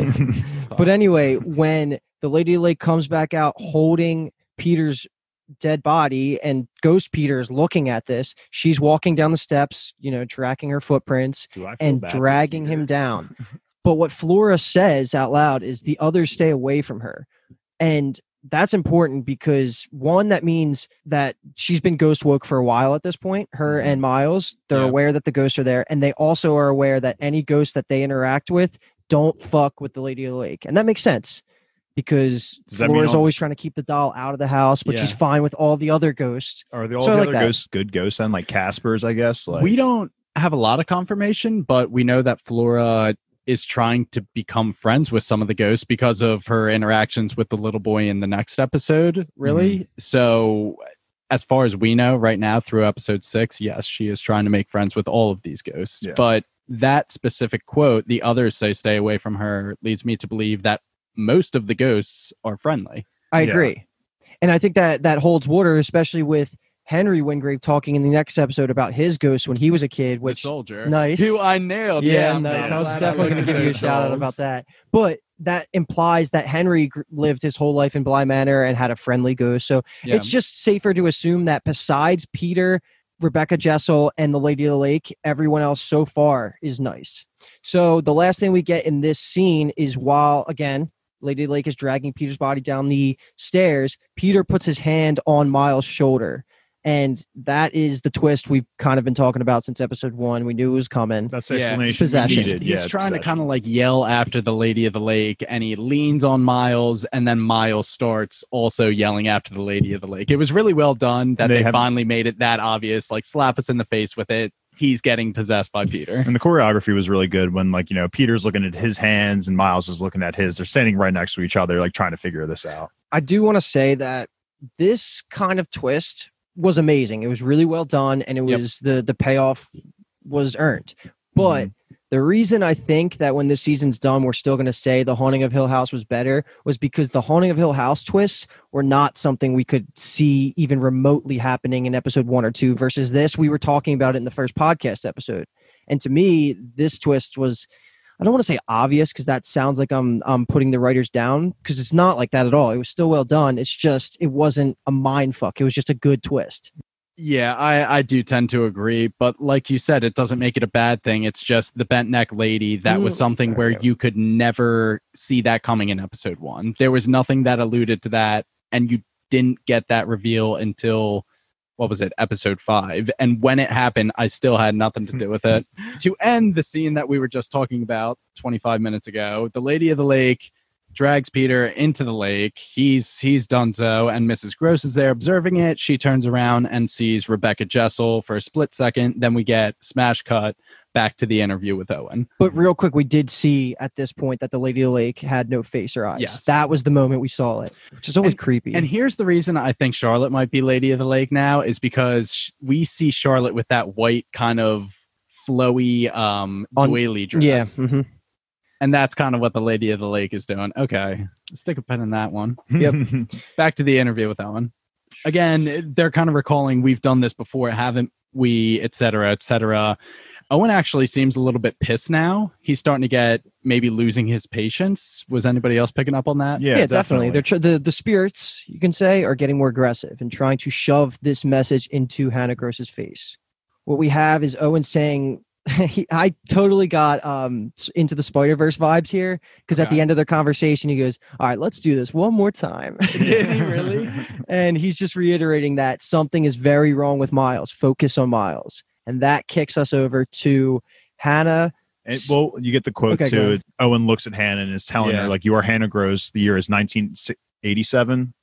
But anyway, when the Lady of the Lake comes back out holding Peter's dead body and Ghost Peter is looking at this, she's walking down the steps, you know, tracking her footprints Do I feel and bad for dragging Peter? him down. But what Flora says out loud is the others stay away from her. And that's important because one, that means that she's been ghost woke for a while at this point. Her Mhm. and Miles, they're Yeah. aware that the ghosts are there. And they also are aware that any ghost that they interact with don't fuck with the Lady of the Lake. And that makes sense because Does that mean Flora's all- always trying to keep the doll out of the house, but Yeah. she's fine with all the other ghosts. Are they all So I the like other that. ghosts good ghosts then, like Casper's, I guess? Like, We don't have a lot of confirmation, but we know that Flora is trying to become friends with some of the ghosts because of her interactions with the little boy in the next episode, really. Mm-hmm. So as far as we know right now through episode six, yes, she is trying to make friends with all of these ghosts. Yeah. But that specific quote, the others say stay away from her, leads me to believe that most of the ghosts are friendly. I Yeah. agree. And I think that that holds water, especially with Henry Wingrave talking in the next episode about his ghost when he was a kid, The which soldier. nice. Who I nailed. yeah, I'm nice. glad- I was glad definitely going looked to at give you a those shout out dolls. about that. But that implies that Henry gr- lived his whole life in Bly Manor and had a friendly ghost. So Yeah. it's just safer to assume that besides Peter, Rebecca Jessel, and the Lady of the Lake, everyone else so far is nice. So the last thing we get in this scene is while, again, Lady of the Lake is dragging Peter's body down the stairs, Peter puts his hand on Miles' shoulder. And that is the twist we've kind of been talking about since episode one. We knew it was coming. that's the Yeah, explanation possession. we He's, needed. he's yeah, trying to possession. kind of like yell after the Lady of the Lake, and he leans on Miles, and then Miles starts also yelling after the Lady of the Lake. It was really well done that They they, have- finally made it that obvious, like slap us in the face with it. He's getting possessed by Peter. And the choreography was really good when, like, you know, Peter's looking at his hands and Miles is looking at his. They're standing right next to each other, like trying to figure this out. I do want to say that this kind of twist was amazing. It was really well done, and it Yep. was the the payoff was earned. But the reason I think that when this season's done, we're still going to say The Haunting of Hill House was better was because The Haunting of Hill House twists were not something we could see even remotely happening in episode one or two versus this. We were talking about it in the first podcast episode. And to me, this twist was, I don't want to say obvious because that sounds like I'm I'm putting the writers down because it's not like that at all. It was still well done. It's just, it wasn't a mind fuck. It was just a good twist. Yeah, I, I do tend to agree. But like you said, it doesn't make it a bad thing. It's just the bent neck lady. That was Mm, something where yeah. you could never see that coming in episode one. There was nothing that alluded to that. And you didn't get that reveal until, what was it, episode five. And when it happened, I still had nothing to do with it. To end the scene that we were just talking about twenty-five minutes ago, the Lady of the Lake drags Peter into the lake. He's he's done so, and Missus Gross is there observing it. She turns around and sees Rebecca Jessel for a split second. Then we get smash cut back to the interview with Owen. But real quick, we did see at this point that the Lady of the Lake had no face or eyes. Yes. That was the moment we saw it, which is always creepy. And here's the reason I think Charlotte might be Lady of the Lake now is because sh- we see Charlotte with that white kind of flowy um On- doily dress. yeah. mhm. And that's kind of what the Lady of the Lake is doing. Okay, stick a pin in that one. Yep. Back to the interview with Owen. Again, they're kind of recalling we've done this before, haven't we, et cetera, et cetera. Owen actually seems a little bit pissed now. He's starting to get maybe losing his patience. Was anybody else picking up on that? Yeah, Yeah, definitely. They're tr- the the spirits, you can say, are getting more aggressive and trying to shove this message into Hannah Gross's face. What we have is Owen saying, he, I totally got um into the Spider-Verse vibes here because at Okay. the end of their conversation, he goes, "All right, let's do this one more time." Did he really? And he's just reiterating that something is very wrong with Miles. Focus on Miles, and that kicks us over to Hannah. And, well, you get the quote Okay, go too. ahead. Owen looks at Hannah and is telling Yeah. her, like, you are Hannah Gross. The year is nineteen eighty-seven.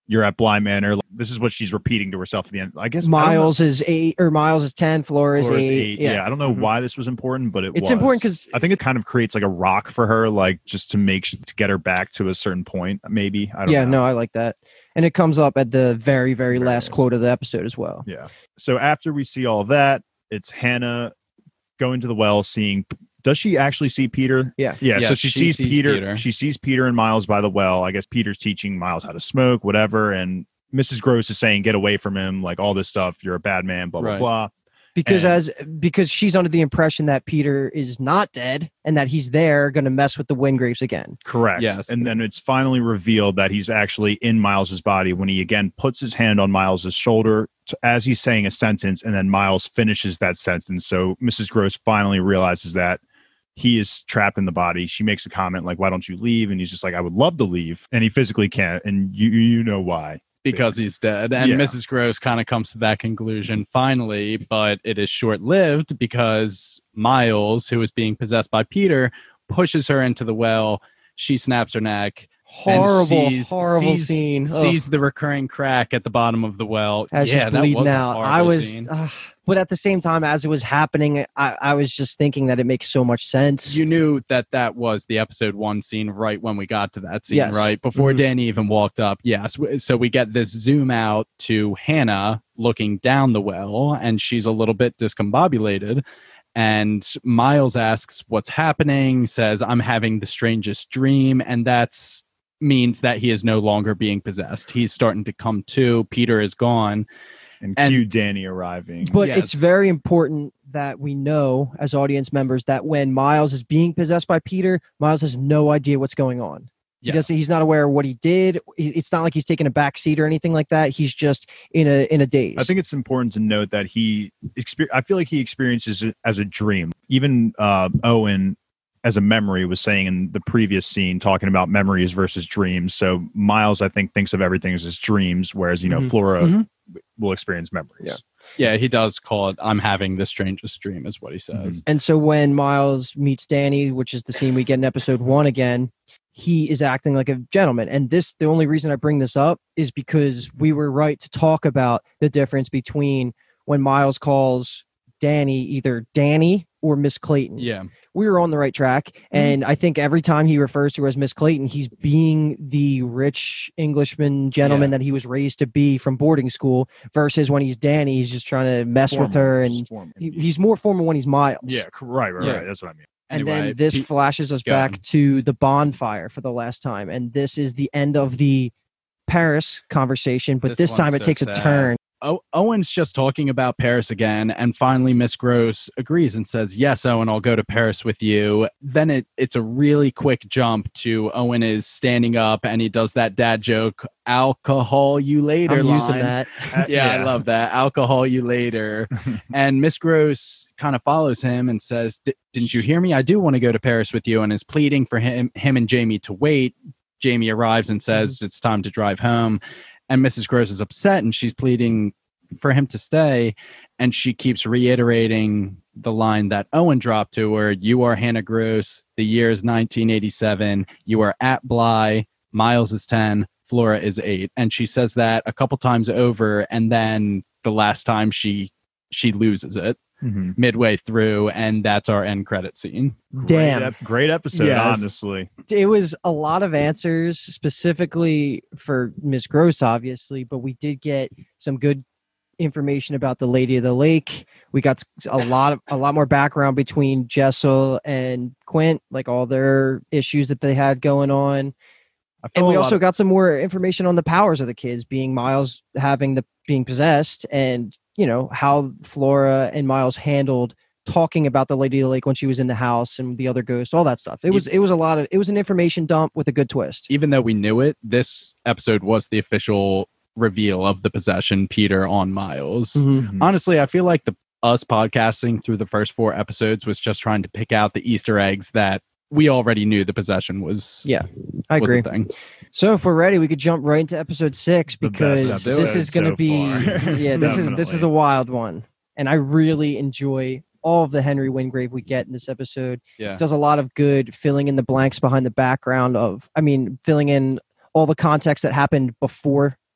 you're at Bly Manor. This is what she's repeating to herself at the end. I guess Miles is eight, or Miles is ten. Flora is Flora's eight. eight. Yeah. I don't know mm-hmm. why this was important, but it it's was. important because I think it kind of creates like a rock for her, like just to make to get her back to a certain point. Maybe I don't. Yeah, know. no, I like that, and it comes up at the very, very, very last nice. quote of the episode as well. Yeah. So after we see all that, it's Hannah going to the well, seeing. Does she actually see Peter? Yeah. Yeah. yeah so she, she sees, sees Peter, Peter. She sees Peter and Miles by the well. I guess Peter's teaching Miles how to smoke, whatever. And Missus Gross is saying, get away from him. Like all this stuff. You're a bad man, blah, right. blah, blah. Because and, as because she's under the impression that Peter is not dead and that he's there going to mess with the Wingraves again. Correct. Yes. And then it's finally revealed that he's actually in Miles's body when he again puts his hand on Miles's shoulder to, as he's saying a sentence, and then Miles finishes that sentence. So Missus Gross finally realizes that he is trapped in the body. She makes a comment like, why don't you leave? And he's just like, I would love to leave. And he physically can't. And you you know why. Because he's dead. And yeah. Missus Gross kind of comes to that conclusion finally, but it is short-lived because Miles, who is being possessed by Peter, pushes her into the well. She snaps her neck. Horrible, sees, horrible sees, scene. Sees the recurring crack at the bottom of the well. As yeah, she's that bleeding was out. A I was, scene. uh, but at the same time, as it was happening, I, I was just thinking that it makes so much sense. You knew that that was the episode one scene right when we got to that scene, yes. right? Before mm-hmm. Danny even walked up. Yes. So we get this zoom out to Hannah looking down the well, and she's a little bit discombobulated. And Miles asks what's happening, says, I'm having the strangest dream. And that's means that he is no longer being possessed. He's starting to come to. Peter is gone. And, and cue Danny arriving. But yes. it's very important that we know as audience members that when Miles is being possessed by Peter, Miles has no idea what's going on. Yeah. He doesn't, he's not aware of what he did. It's not like he's taking a back seat or anything like that. He's just in a in a daze. I think it's important to note that he exper- I feel like he experiences it as a dream. Even uh, Owen, as a memory, was saying in the previous scene, talking about memories versus dreams. So Miles, I think, thinks of everything as his dreams, whereas, you know, mm-hmm. Flora mm-hmm. will experience memories. Yeah. yeah, he does call it, I'm having the strangest dream, is what he says. Mm-hmm. And so when Miles meets Danny, which is the scene we get in episode one again, he is acting like a gentleman. And this, the only reason I bring this up is because we were right to talk about the difference between when Miles calls Danny either Danny or Miss Clayton. Yeah. We were on the right track. And mm-hmm. I think every time he refers to her as Miss Clayton, he's being the rich Englishman gentleman yeah. that he was raised to be from boarding school, versus when he's Danny, he's just trying to mess formal, with her. And he, he's more formal when he's Miles. Yeah, right, right, yeah. right. That's what I mean. And anyway, then this Pete, flashes us back ahead. to the bonfire for the last time. And this is the end of the Paris conversation, but this, this time it so takes sad. a turn. O- Owen's just talking about Paris again, and finally Miss Gross agrees and says, yes, Owen, I'll go to Paris with you. Then it, it's a really quick jump to Owen is standing up, and he does that dad joke, alcohol you later I'm line. using that. yeah, yeah, I love that. Alcohol you later. And Miss Gross kind of follows him and says, didn't you hear me? I do want to go to Paris with you, and is pleading for him, him and Jamie to wait. Jamie arrives and says mm-hmm. it's time to drive home. And Missus Gross is upset, and she's pleading for him to stay. And she keeps reiterating the line that Owen dropped to her. You are Hannah Gross. The year is nineteen eighty-seven. You are at Bly. Miles is ten. Flora is eight. And she says that a couple times over. And then the last time she she loses it mm-hmm. midway through. And that's our end credit scene. Damn. Great, ep- great episode, yes. honestly. It was a lot of answers specifically for Miss Gross, obviously, but we did get some good information about the Lady of the Lake. We got a lot of a lot more background between Jessel and Quint, like all their issues that they had going on. And we also of- got some more information on the powers of the kids, being Miles having the being possessed, and you know how Flora and Miles handled talking about the Lady of the Lake when she was in the house and the other ghosts, all that stuff. It was it was a lot of it was an information dump with a good twist. Even though we knew it, this episode was the official reveal of the possession Peter on Miles. Mm-hmm. Honestly, I feel like the us podcasting through the first four episodes was just trying to pick out the Easter eggs that we already knew the possession was. Yeah, I agree. Thing. So if we're ready, we could jump right into episode six, because this is going to so be yeah, this is this is a wild one, and I really enjoy all of the Henry Wingrave we get in this episode. Yeah, it does a lot of good filling in the blanks behind the background of, I mean, filling in all the context that happened before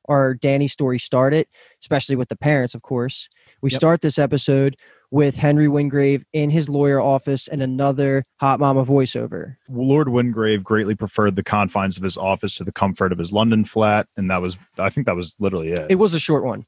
our Danny story started, especially with the parents, of course. We Yep. start this episode with Henry Wingrave in his lawyer office and another Hot Mama voiceover. Lord Wingrave greatly preferred the confines of his office to the comfort of his London flat, and that was, I think, that was literally it. It was a short one.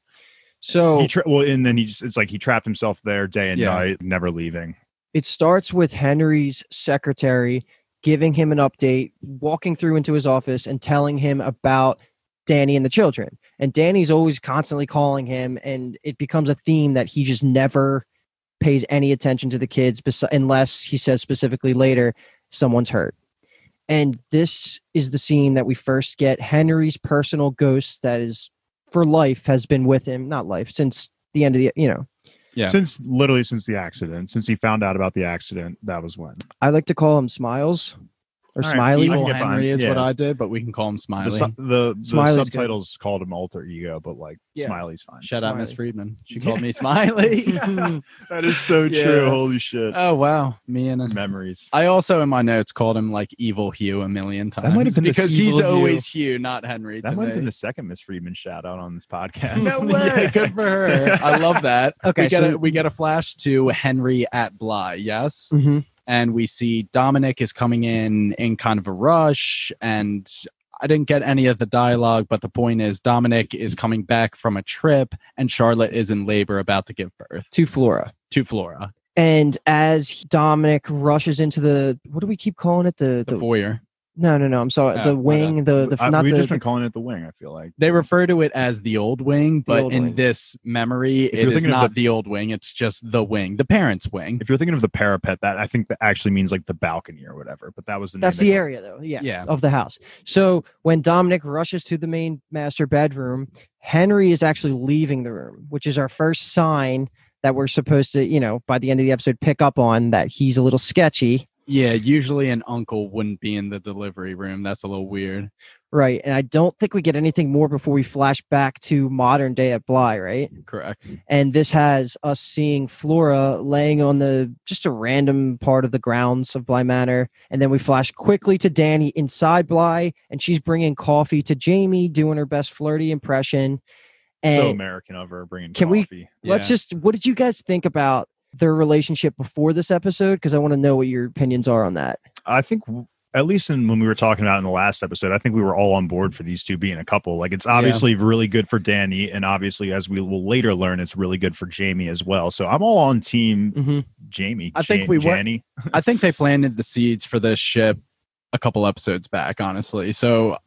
So He tra- well, and then he just, it's like he trapped himself there day and Yeah. night, never leaving. it starts with Henry's secretary giving him an update, walking through into his office and telling him about Danny and the children. And Danny's always constantly calling him, and it becomes a theme that he just never pays any attention to the kids bes- unless he says specifically later, someone's hurt. And this is the scene that we first get Henry's personal ghost that is for life has been with him, not life, since the end of the, you know, Yeah. Since literally since the accident, since he found out about the accident, that was when. I like to call him Smiles or All right, Smiley. I can Evil get Henry behind- is what yeah. I did, but we can call him The, Smiley. su- the, the Smiley's good. subtitles called him Alter Ego, but like Yeah. Smiley's fine. Shout out Miss Smiley. Friedman. She called me Smiley. That is so Yeah. true. Holy shit. Oh wow, me and a Memories. I also in my notes called him like Evil Hugh a million times. might have been the because he's Evil Hugh. always Hugh, not Henry. That to might have me. been the second Miss Friedman shout out on this podcast. No way. Yeah. Good for her. I love that. Okay, we get so- a, we get a flash to Henry at Bly. Yes. Mhm. And we see Dominic is coming in in kind of a rush, and I didn't get any of the dialogue, but the point is Dominic is coming back from a trip and Charlotte is in labor about to give birth To Flora. to Flora. And as Dominic rushes into the, what do we keep calling it? The, The the foyer. no, no, no. I'm sorry. Oh, the my wing, the, the, I- not we've the, just been calling it the wing, I feel like. They refer to it as the old wing, but old in wing. this memory, If it you're is thinking of not the- the old wing. It's just the wing, the parents' wing. If you're thinking of the parapet, that I think that actually means like the balcony or whatever, but that was the name that's they the called- area though. Yeah, Yeah. Of the house. So when Dominic rushes to the main master bedroom, Henry is actually leaving the room, which is our first sign that we're supposed to, you know, by the end of the episode, pick up on that he's a little sketchy. Yeah, usually an uncle wouldn't be in the delivery room. That's a little weird. Right. And I don't think we get anything more before we flash back to modern day at Bly, right? Correct. And this has us seeing Flora laying on the just a random part of the grounds of Bly Manor. And then we flash quickly to Danny inside Bly, and she's bringing coffee to Jamie, doing her best flirty impression. And So American of her bringing Can we- coffee. let's Yeah. just, what did you guys think about their relationship before this episode? Because I want to know what your opinions are on that. I think w- at least in when we were talking about it in the last episode, I think we were all on board for these two being a couple. Like it's obviously really good for Danny, and obviously, as we will later learn, it's really good for Jamie as well. So I'm all on team Mm-hmm. Jamie. I think Jan- we were- Janny. I think they planted the seeds for this ship a couple episodes back, honestly. So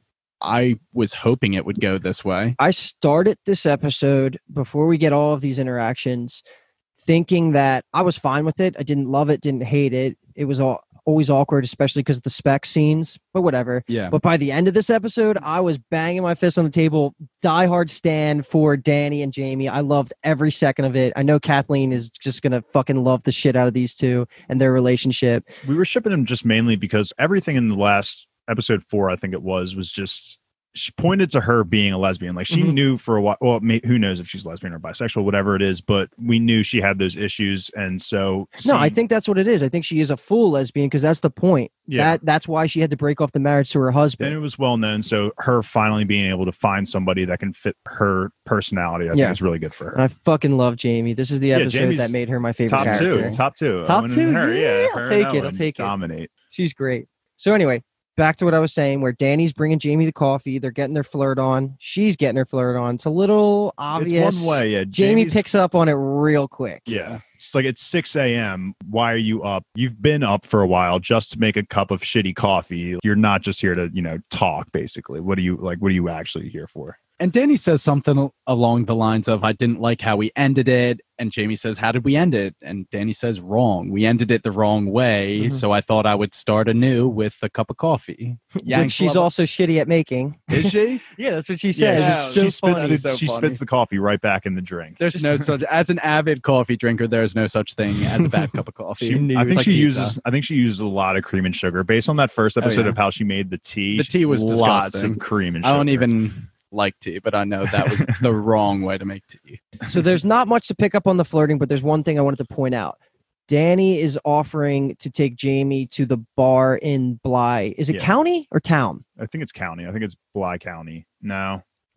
I was hoping it would go this way. I started this episode before we get all of these interactions thinking that I was fine with it. I didn't love it, didn't hate it. It was all, always awkward, especially because of the spec scenes, but whatever. Yeah. But by the end of this episode, I was banging my fist on the table, diehard stand for Danny and Jamie. I loved every second of it. I know Kathleen is just going to fucking love the shit out of these two and their relationship. We were shipping him just mainly because everything in the last episode four, I think it was, was just she pointed to her being a lesbian. Like she Mhm. knew for a while. Well, may, who knows if she's lesbian or bisexual, whatever it is. But we knew she had those issues, and so No, I seeing- think that's what it is. I think she is a full lesbian because that's the point. Yeah. That That's why she had to break off the marriage to her and husband. it was well known. So her finally being able to find somebody that can fit her personality, I Yeah. think is really good for And her. I fucking love Jamie. This is the Yeah, episode Jamie's that made her my favorite Top character. two, top two, Top Owen two? and her, Yeah, yeah, I'll her and take it, I'll Owen take it. dominate. She's great. So anyway, back to what I was saying, where Danny's bringing Jamie the coffee. They're getting their flirt on. She's getting her flirt on. It's a little obvious. It's one way, yeah. Jamie Jamie's- picks up on it real quick. Yeah. It's like it's six a.m. Why are you up? You've been up for a while just to make a cup of shitty coffee. You're not just here to, you know, talk, basically. What are you like? What are you actually here for? And Danny says something al- along the lines of, I didn't like how we ended it. And Jamie says, how did we end it? And Danny says, wrong. We ended it the wrong way. Mhm. So I thought I would start anew with a cup of coffee. Which she's Flubber- also shitty at making. Is she? Yeah, that's what she Yeah, said. Yeah, It's she, so she spits, funny. the, So she funny. spits the coffee right back in the drink. There's no such, as an avid coffee drinker, there's no such thing as a bad cup of coffee. She, I It's think like she pizza. uses. I think she uses a lot of cream and sugar. Based on that first episode yeah. of how she made the tea, The tea was lots disgusting. of cream and I sugar. don't even like tea, but I know that was the wrong way to make tea. So there's not much to pick up on the flirting, but there's one thing I wanted to point out. Danny is offering to take Jamie to the bar in Bly. Is it Yeah. county or town? I think it's county. I think it's Bly County. No,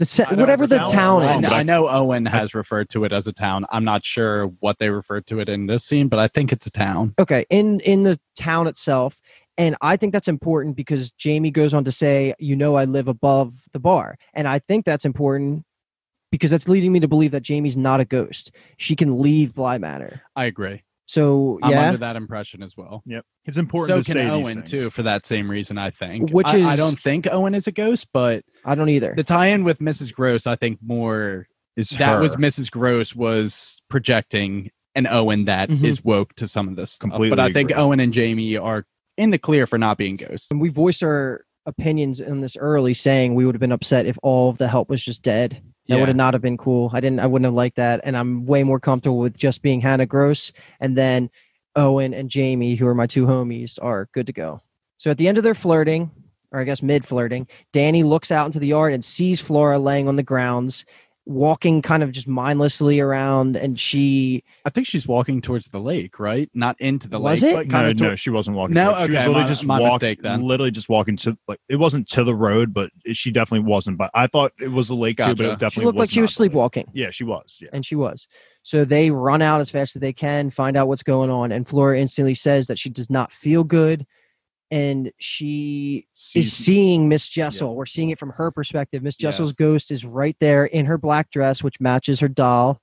The sa- I don't- whatever the sounds town wrong, is. but I know Owen has referred to it as a town. I'm not sure what they referred to it in this scene, but I think it's a town. Okay, in in the town itself. And I think that's important because Jamie goes on to say, you know, I live above the bar. And I think that's important because that's leading me to believe that Jamie's not a ghost. She can leave Bly Manor. I agree. So, I'm yeah. under that impression as well. Yep. It's important So to can say these Owen things. too, for that same reason. I think. Which I, I is- don't think Owen is a ghost, but I don't either. the tie-in with Missus Gross, I think more Is that her. was Missus Gross was projecting an Owen that is Mhm. woke to some of this stuff. Completely But I think agree. Owen and Jamie are in the clear for not being ghosts. And we voiced our opinions in this early, saying we would have been upset if all of the help was just dead. That Yeah. would have not have been cool. I didn't. I wouldn't have liked that. And I'm way more comfortable with just being Hannah Gross, and then Owen and Jamie, who are my two homies, are good to go. So at the end of their flirting, or I guess mid flirting, Danny looks out into the yard and sees Flora laying on the grounds, walking kind of just mindlessly around, and she I think she's walking towards the lake, right? Not into the Was lake, it? but kind No, of no, she wasn't walking. No? towards- she Okay, was literally my- just my walk- mistake then. Literally just walking to like it wasn't to the road, but she definitely wasn't. But I thought it was a lake too, but Gotcha. it definitely she looked like she not was the lake. sleepwalking. Yeah, she was. Yeah. And she was. So they run out as fast as they can, find out what's going on, and Flora instantly says that she does not feel good, and she is seeing Miss Jessel. Yeah. We're seeing it from her perspective. Miss Yes. Jessel's ghost is right there in her black dress, which matches her doll,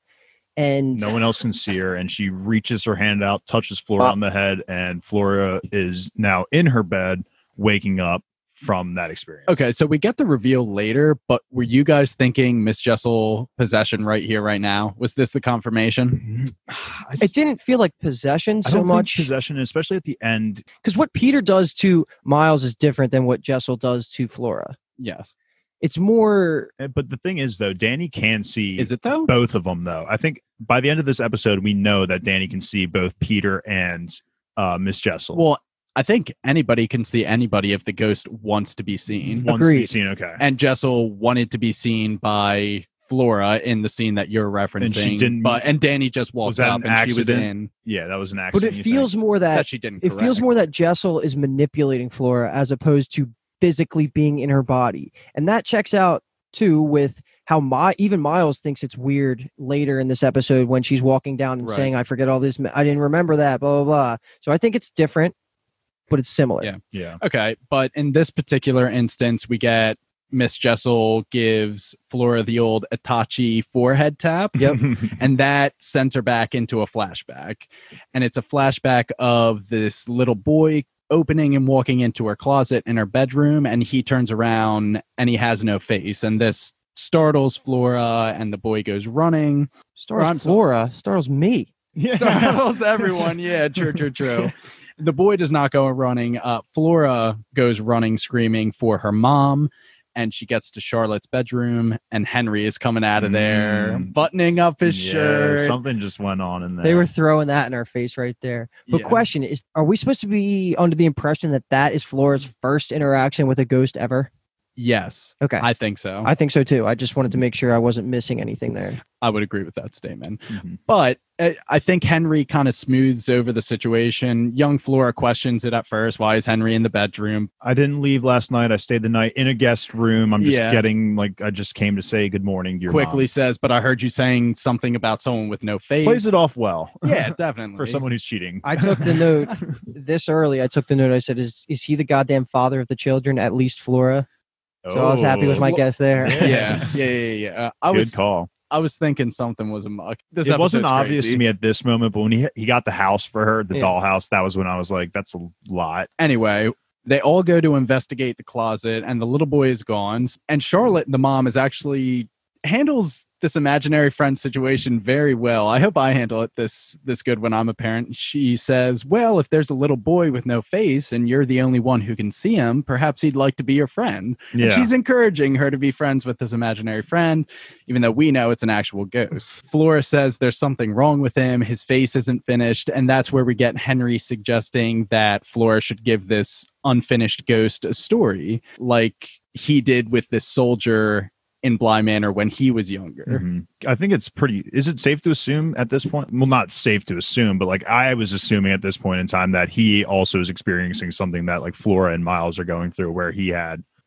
and No one else can see her, and she reaches her hand out, touches Flora Uh, on the head, and Flora is now in her bed, waking up from that experience. Okay, so we get the reveal later, but were you guys thinking Miss Jessel possession right here, right now? Was this the confirmation? I, it didn't feel like possession I so don't much. think possession, especially at the end. Because what Peter does to Miles is different than what Jessel does to Flora. Yes. It's more. eh, But the thing is, though, Danny can see Is it though? both of them. Though I think by the end of this episode, we know that Danny can see both Peter and uh, Miss Jessel. Well, I think anybody can see anybody if the ghost wants to be seen. Once to be Agreed. seen, okay. And Jessel wanted to be seen by Flora in the scene that you're referencing. didn't- but and Danny just Was walked that up an and she was accident? in. Yeah, that was an But accident. it you feels think? more that That she didn't it feels correct. more that Jessel is manipulating Flora as opposed to physically being in her body. And that checks out too with how my even Miles thinks it's weird later in this episode when she's walking down and Right. saying, I forget all this. I didn't remember that, blah, blah, blah. So I think it's different, but it's similar. Yeah. Yeah. Okay, but in this particular instance, we get Miss Jessel gives Flora the old Itachi forehead tap. Yep. And that sends her back into a flashback. And it's a flashback of this little boy opening and walking into her closet in her bedroom. And he turns around and he has no face. And this startles Flora and the boy goes running. Startles I'm sorry. Flora, startles me. Startles everyone. Yeah, true, true, true. The boy does not go running. Uh, Flora goes running, screaming for her mom. And she gets to Charlotte's bedroom, and Henry is coming out of there, Mm. buttoning up his Yeah, shirt. something just went on in there. They were throwing that in our face right there. But Yeah. question is, are we supposed to be under the impression that that is Flora's first interaction with a ghost ever? Yes, Okay. I think so. I think so too. I just wanted to make sure I wasn't missing anything there. I would agree with that statement. Mhm. But uh, I think Henry kind of smooths over the situation. Young Flora questions it at first. Why is Henry in the bedroom? I didn't leave last night. I stayed the night in a guest room. I'm just Yeah. getting like I just came to say good morning to your Quickly mom. says, but I heard you saying something about someone with no face. Plays it off well. Yeah, definitely. for someone who's cheating. I took the note this early. I took the note. I said, "Is is he the goddamn father of the children? At least Flora." So I was happy with my Oh, guess there. Yeah. yeah, yeah, yeah, yeah. Uh, I Good was, call. I was thinking something was a muck. This It wasn't episode's obvious crazy. to me at this moment, but when he he got the house for her, the Yeah. dollhouse, that was when I was like, that's a lot. Anyway, they all go to investigate the closet, and the little boy is gone. And Charlotte, the mom, is actually handles this imaginary friend situation very well. I hope I handle it this this good when I'm a parent. She says, well, if there's a little boy with no face and you're the only one who can see him, perhaps he'd like to be your friend. Yeah. And she's encouraging her to be friends with this imaginary friend, even though we know it's an actual ghost. Flora says there's something wrong with him. His face isn't finished. And that's where we get Henry suggesting that Flora should give this unfinished ghost a story, like he did with this soldier in Bly Manor when he was younger. Mhm. I think it's pretty. Is it safe to assume at this point? Well, not safe to assume, but like I was assuming at this point in time that he also is experiencing something that like Flora and Miles are going through, where he had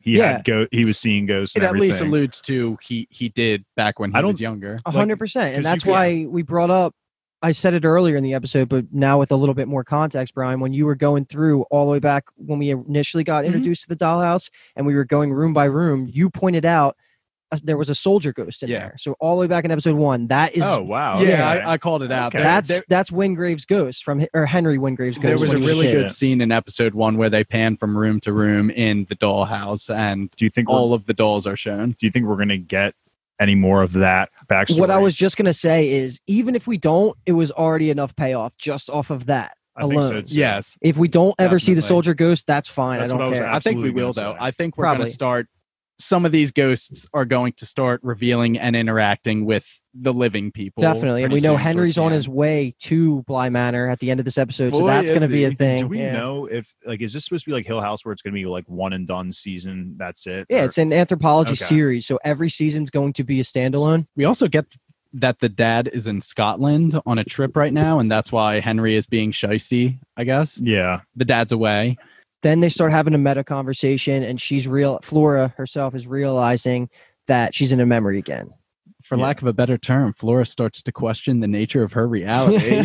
he Yeah. had go he was seeing ghosts. It And at least everything. alludes to he he did back when he I don't- was younger. A hundred percent. And 'cause you that's can- why we brought up, I said it earlier in the episode, but now with a little bit more context, Brian, when you were going through all the way back when we initially got Mhm. introduced to the dollhouse and we were going room by room, you pointed out uh, there was a soldier ghost in Yeah. there. So all the way back in episode one, that is, Oh wow. Yeah, okay. I, I called it out. Okay. There- that's, there, that's Wingrave's ghost from, or Henry Wingrave's ghost. there was when a he really kid. good scene in episode one where they pan from room to room in the dollhouse, and do you think we're, all of the dolls are shown. do you think we're gonna get any more of that backstory? What I was just going to say is, even if we don't, it was already enough payoff just off of that I think so, alone. too. Yes, If we don't ever see the Definitely. soldier ghost, that's fine. That's I what don't I was care. I think we absolutely will gonna though. say. I think we're going Probably. to start. Some of these ghosts are going to start revealing and interacting with the living people. Definitely. And pretty we know soon Henry's towards the on end. his way to Bly Manor at the end of this episode. so Boy, that's going to is be a he. thing. Do we yeah. know if like is this supposed to be like Hill House where it's gonna be like one and done season? That's it. Yeah, Or- it's an anthropology Okay. series. So every season's going to be a standalone. We also get that the dad is in Scotland on a trip right now, and that's why Henry is being shisty, I guess. yeah. The dad's away. Then they start having a meta conversation, and she's real. Flora herself is realizing that she's in a memory again. For Yeah. lack of a better term, Flora starts to question the nature of her reality.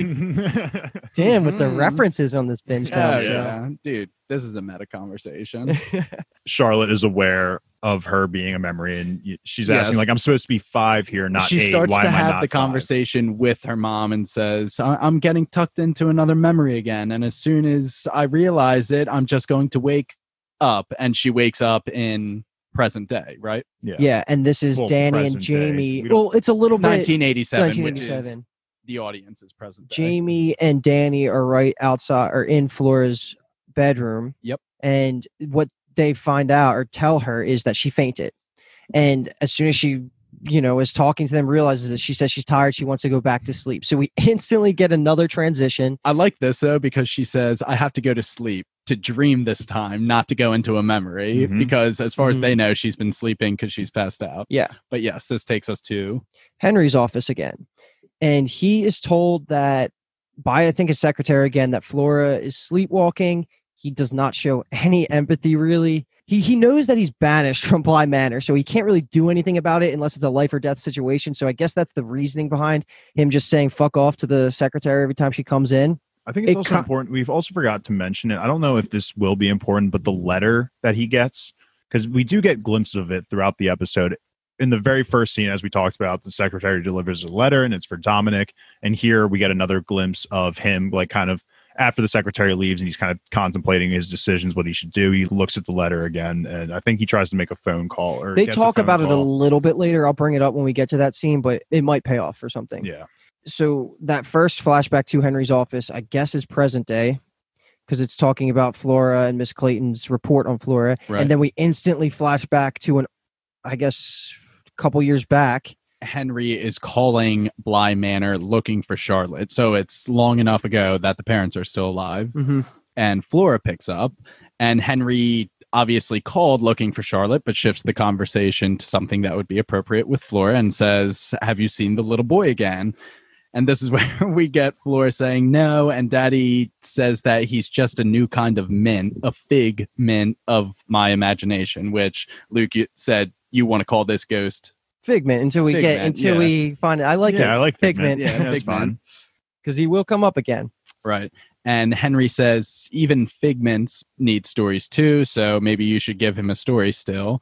Damn, with the Mhm. references on this binge Oh, time show. yeah. Dude, this is a meta conversation. Charlotte is aware of her being a memory, and y- she's Yes. asking like, "I'm supposed to be five here, not she eight. starts Why to am I have not the five?" conversation with her mom and says, I- I'm getting tucked into another memory again. And as soon as I realize it, I'm just going to wake up. And she wakes up in present day, right? Yeah. Yeah, and this is Well, Danny and present day. Jamie. We don't- Well, it's a little bit nineteen eighty-seven, nineteen which is eighty-seven. the audience's present day. Jamie and Danny are right outside or in Flora's bedroom. Yep. And what they find out or tell her is that she fainted. And as soon as she, you know, is talking to them, realizes that she says she's tired, she wants to go back to sleep. So we instantly get another transition. I like this though, because she says, I have to go to sleep to dream this time, not to go into a memory. Mhm. Because as far as Mhm. they know, she's been sleeping because she's passed out. Yeah. But yes, this takes us to Henry's office again. And he is told that by, I think, his secretary again, that Flora is sleepwalking. He does not show any empathy, really. He he knows that he's banished from Bly Manor, so he can't really do anything about it unless it's a life or death situation. So I guess that's the reasoning behind him just saying fuck off to the secretary every time she comes in. I think it's It also co- important. We've also forgot to mention it. I don't know if this will be important, but the letter that he gets, because we do get glimpses of it throughout the episode. In the very first scene, as we talked about, the secretary delivers a letter and it's for Dominic. And here we get another glimpse of him, like kind of after the secretary leaves and he's kind of contemplating his decisions, what he should do. He looks at the letter again, and I think he tries to make a phone call. Or They gets a talk phone about it a call. little bit later. I'll bring it up when we get to that scene, but it might pay off for something. Yeah. So that first flashback to Henry's office, I guess, is present day because it's talking about Flora and Miss Clayton's report on Flora. Right. And then we instantly flash back to an, I guess, a couple years back. Henry is calling Bly Manor looking for Charlotte. So it's long enough ago that the parents are still alive. Mm-hmm. And Flora picks up, and Henry obviously called looking for Charlotte, but shifts the conversation to something that would be appropriate with Flora and says, have you seen the little boy again? And this is where we get Flora saying no, and Daddy says that he's just a new kind of mint, a fig mint of my imagination, which Luke you said you want to call this ghost. Figment until we get Figment, until yeah. we find it. I like yeah, I it like Figment. Figment. Yeah, that's Figment. fine. because he will come up again. Right. And Henry says even figments need stories too, so maybe you should give him a story still.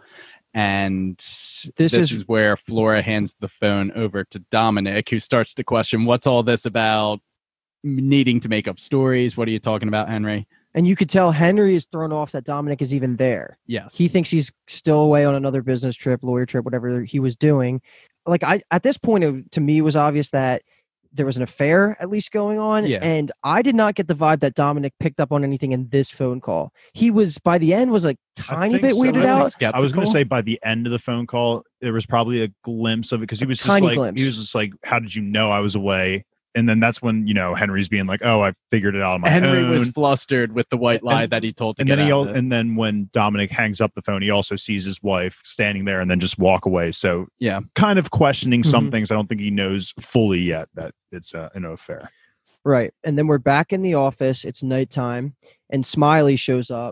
And This this, is- is, where Flora hands the phone over to Dominic, who starts to question, what's all this about needing to make up stories? What are you talking about, Henry? And you could tell Henry is thrown off that Dominic is even there. Yes. He thinks he's still away on another business trip, lawyer trip, whatever he was doing. Like I, at this point, it, to me, it was obvious that there was an affair at least going on. Yeah. And I did not get the vibe that Dominic picked up on anything in this phone call. He was, by the end, was like tiny think bit so. weirded I out. was- I was going to say by the end of the phone call, there was probably a glimpse of it because he was just tiny like, glimpse. he was just like, how did you know I was away? And then that's when, you know, Henry's being like, oh, I figured it out on my Henry own. was flustered with the white lie And- that he told to and get then he out al- of it. and then when Dominic hangs up the phone, he also sees his wife standing there and then just walk away. So Yeah. kind of questioning some Mhm. things. I don't think he knows fully yet that it's uh, an affair. Right. And then we're back in the office. It's nighttime and Smiley shows up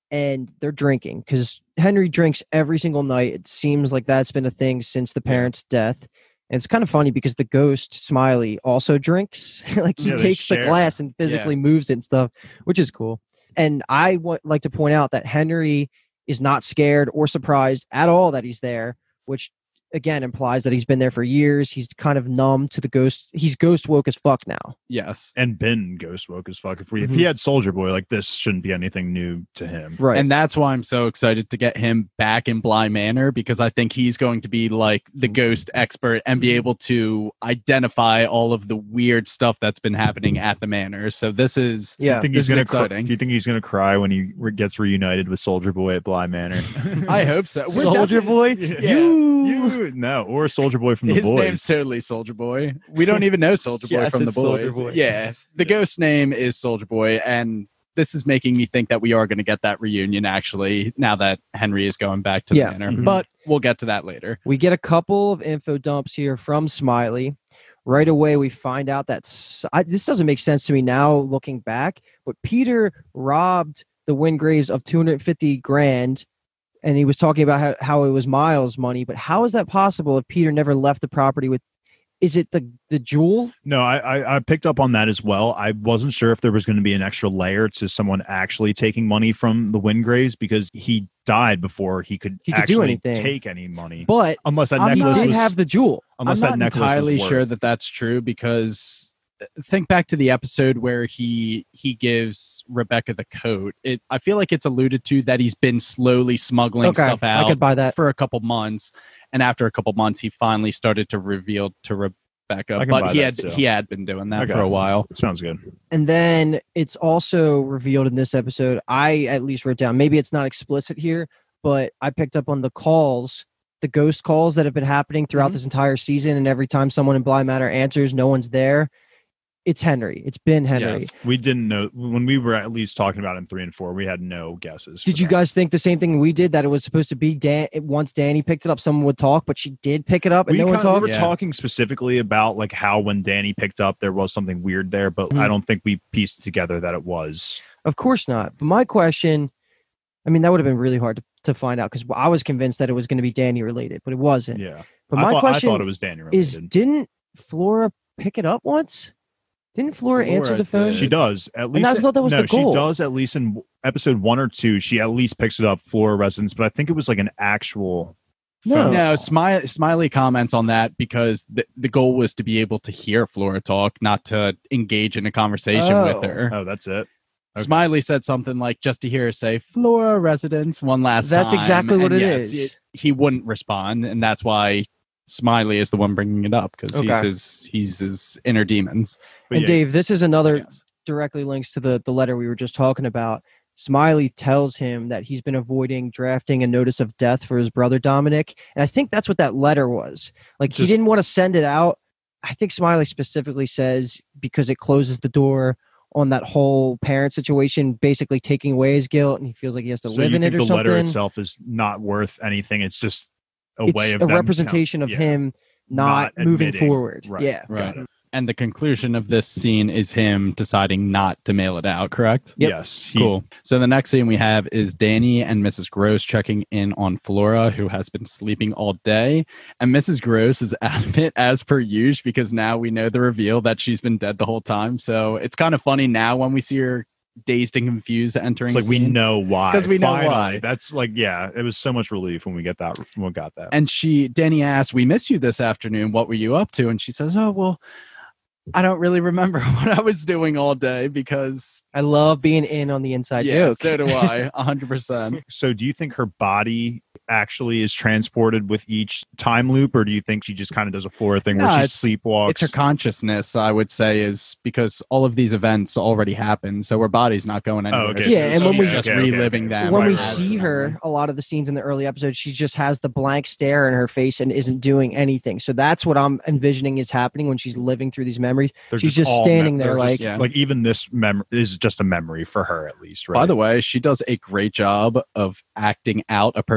and they're drinking because Henry drinks every single night. It seems like that's been a thing since the parents' death. And it's kind of funny because the ghost Smiley also drinks. Like he Yeah, they takes the share. glass and physically moves it and stuff, which is cool. And I would like to point out that Henry is not scared or surprised at all that he's there, which again implies that he's been there for years. He's kind of numb to the ghost. He's ghost woke as fuck now. Yes. And been ghost woke as fuck. If we if Mhm. he had Soldier Boy, like this shouldn't be anything new to him. Right. And that's why I'm so excited to get him back in Bly Manor, because I think he's going to be like the ghost expert and be able to identify all of the weird stuff that's been happening at the manor. So this is Do yeah. you think This he's is gonna cry, exciting. do you think he's gonna cry when he re- gets reunited with Soldier Boy at Bly Manor? I hope so. We're Soldier Boy. Yeah. You. You no, or Soldier Boy from the His Boys. name's totally Soldier Boy. We don't even know Soldier Boy Yes, from the it's Soulja Boys. Boy. Yeah, the ghost name is Soldier Boy, and this is making me think that we are going to get that reunion actually now that Henry is going back to Yeah. the manor. Mhm. But we'll get to that later. We get a couple of info dumps here from Smiley. Right away, we find out that S- I, this doesn't make sense to me now looking back, but Peter robbed the Wingraves of two hundred fifty grand, and he was talking about how, how it was Miles' money. But how is that possible if Peter never left the property with? Is it the the jewel? No, I, I I picked up on that as well. I wasn't sure if there was going to be an extra layer to someone actually taking money from the Wingraves because he died before he could He could do actually anything. take any money. But Unless that I'm he necklace did was, have the jewel. unless I'm that not necklace entirely was worth. sure that that's true, because think back to the episode where he he gives Rebecca the coat. It I feel like it's alluded to that he's been slowly smuggling Okay, stuff out I could buy that. for a couple months, and after a couple months, he finally started to reveal to Rebecca. I can But buy he that, had too. he had been doing that Okay. for a while. Sounds good. And then it's also revealed in this episode. I at least wrote down, maybe it's not explicit here, but I picked up on the calls, the ghost calls that have been happening throughout Mhm. this entire season. And every time someone in Bly Manor answers, no one's there. It's Henry. It's been Henry. Yes. We didn't know when we were at least talking about in three and four. We had no guesses. Did for you that. guys think the same thing we did, that it was supposed to be Dan? Once Danny picked it up, someone would talk, but she did pick it up and We, no one kind of, we talked? were Yeah. talking specifically about like how when Danny picked up, there was something weird there, but Mhm. I don't think we pieced together that it was. Of course not. But my question, I mean, that would have been really hard to, to find out because I was convinced that it was going to be Danny related, but it wasn't. Yeah. But I my thought, question I thought it was Danny related. is, didn't Flora pick it up once? Didn't Flora, answer Flora the phone? did. She does at least. I thought that was no, the goal. she does at least in episode one or two. She at least picks it up, Flora residence, but I think it was like an actual. No. phone No, call. Smiley, Smiley comments on that because the, the goal was to be able to hear Flora talk, not to engage in a conversation Oh. with her. Oh, that's it. Okay. Smiley said something like just to hear her say Flora residence one last That's time. exactly what and it yes, is. it- he wouldn't respond, and that's why Smiley is the one bringing it up, because he's Okay. his he's his inner demons. But And yeah, Dave, this is another Yes. directly links to the, the letter we were just talking about. Smiley tells him that he's been avoiding drafting a notice of death for his brother Dominic. And I think that's what that letter was. Like he Just- didn't want to send it out. I think Smiley specifically says because it closes the door on that whole parent situation, basically taking away his guilt, and he feels like he has to so live you in it think or the something. letter itself is not worth anything? It's just a It's way of a them representation count- of yeah. him not, Not moving admitting. forward. Right. Yeah. Right. Got it. And the conclusion of this scene is him deciding not to mail it out, correct? Yep. Yes. he- Cool. So the next scene we have is Danny and Missus Gross checking in on Flora, who has been sleeping all day. And Missus Gross is adamant as per usual, because now we know the reveal that she's been dead the whole time. So it's kind of funny now when we see her dazed and confused entering. It's like the we scene. know why 'Cause we know Finally. why. That's like yeah. It was so much relief when we get that. When we got that. And she, Danny asks, "We missed you this afternoon. What were you up to?" And she says, "Oh, well, I don't really remember what I was doing all day because I love being in on the inside yeah, joke. so do I, a hundred percent." So do you think her body actually is transported with each time loop, or do you think she just kind of does a Flora thing No, where she it's- sleepwalks? It's her consciousness, I would say, is because all of these events already happened, so her body's not going anywhere. okay. Yeah, and when she's we- just okay, okay, reliving okay. them. when we Right, right, see right. her, a lot of the scenes in the early episodes, she just has the blank stare in her face and isn't doing anything. So that's what I'm envisioning is happening when she's living through these memories. They're she's just all standing there they're like- just- Yeah. like even this memory is just a memory for her at least, right? By the way, she does a great job of acting out a person who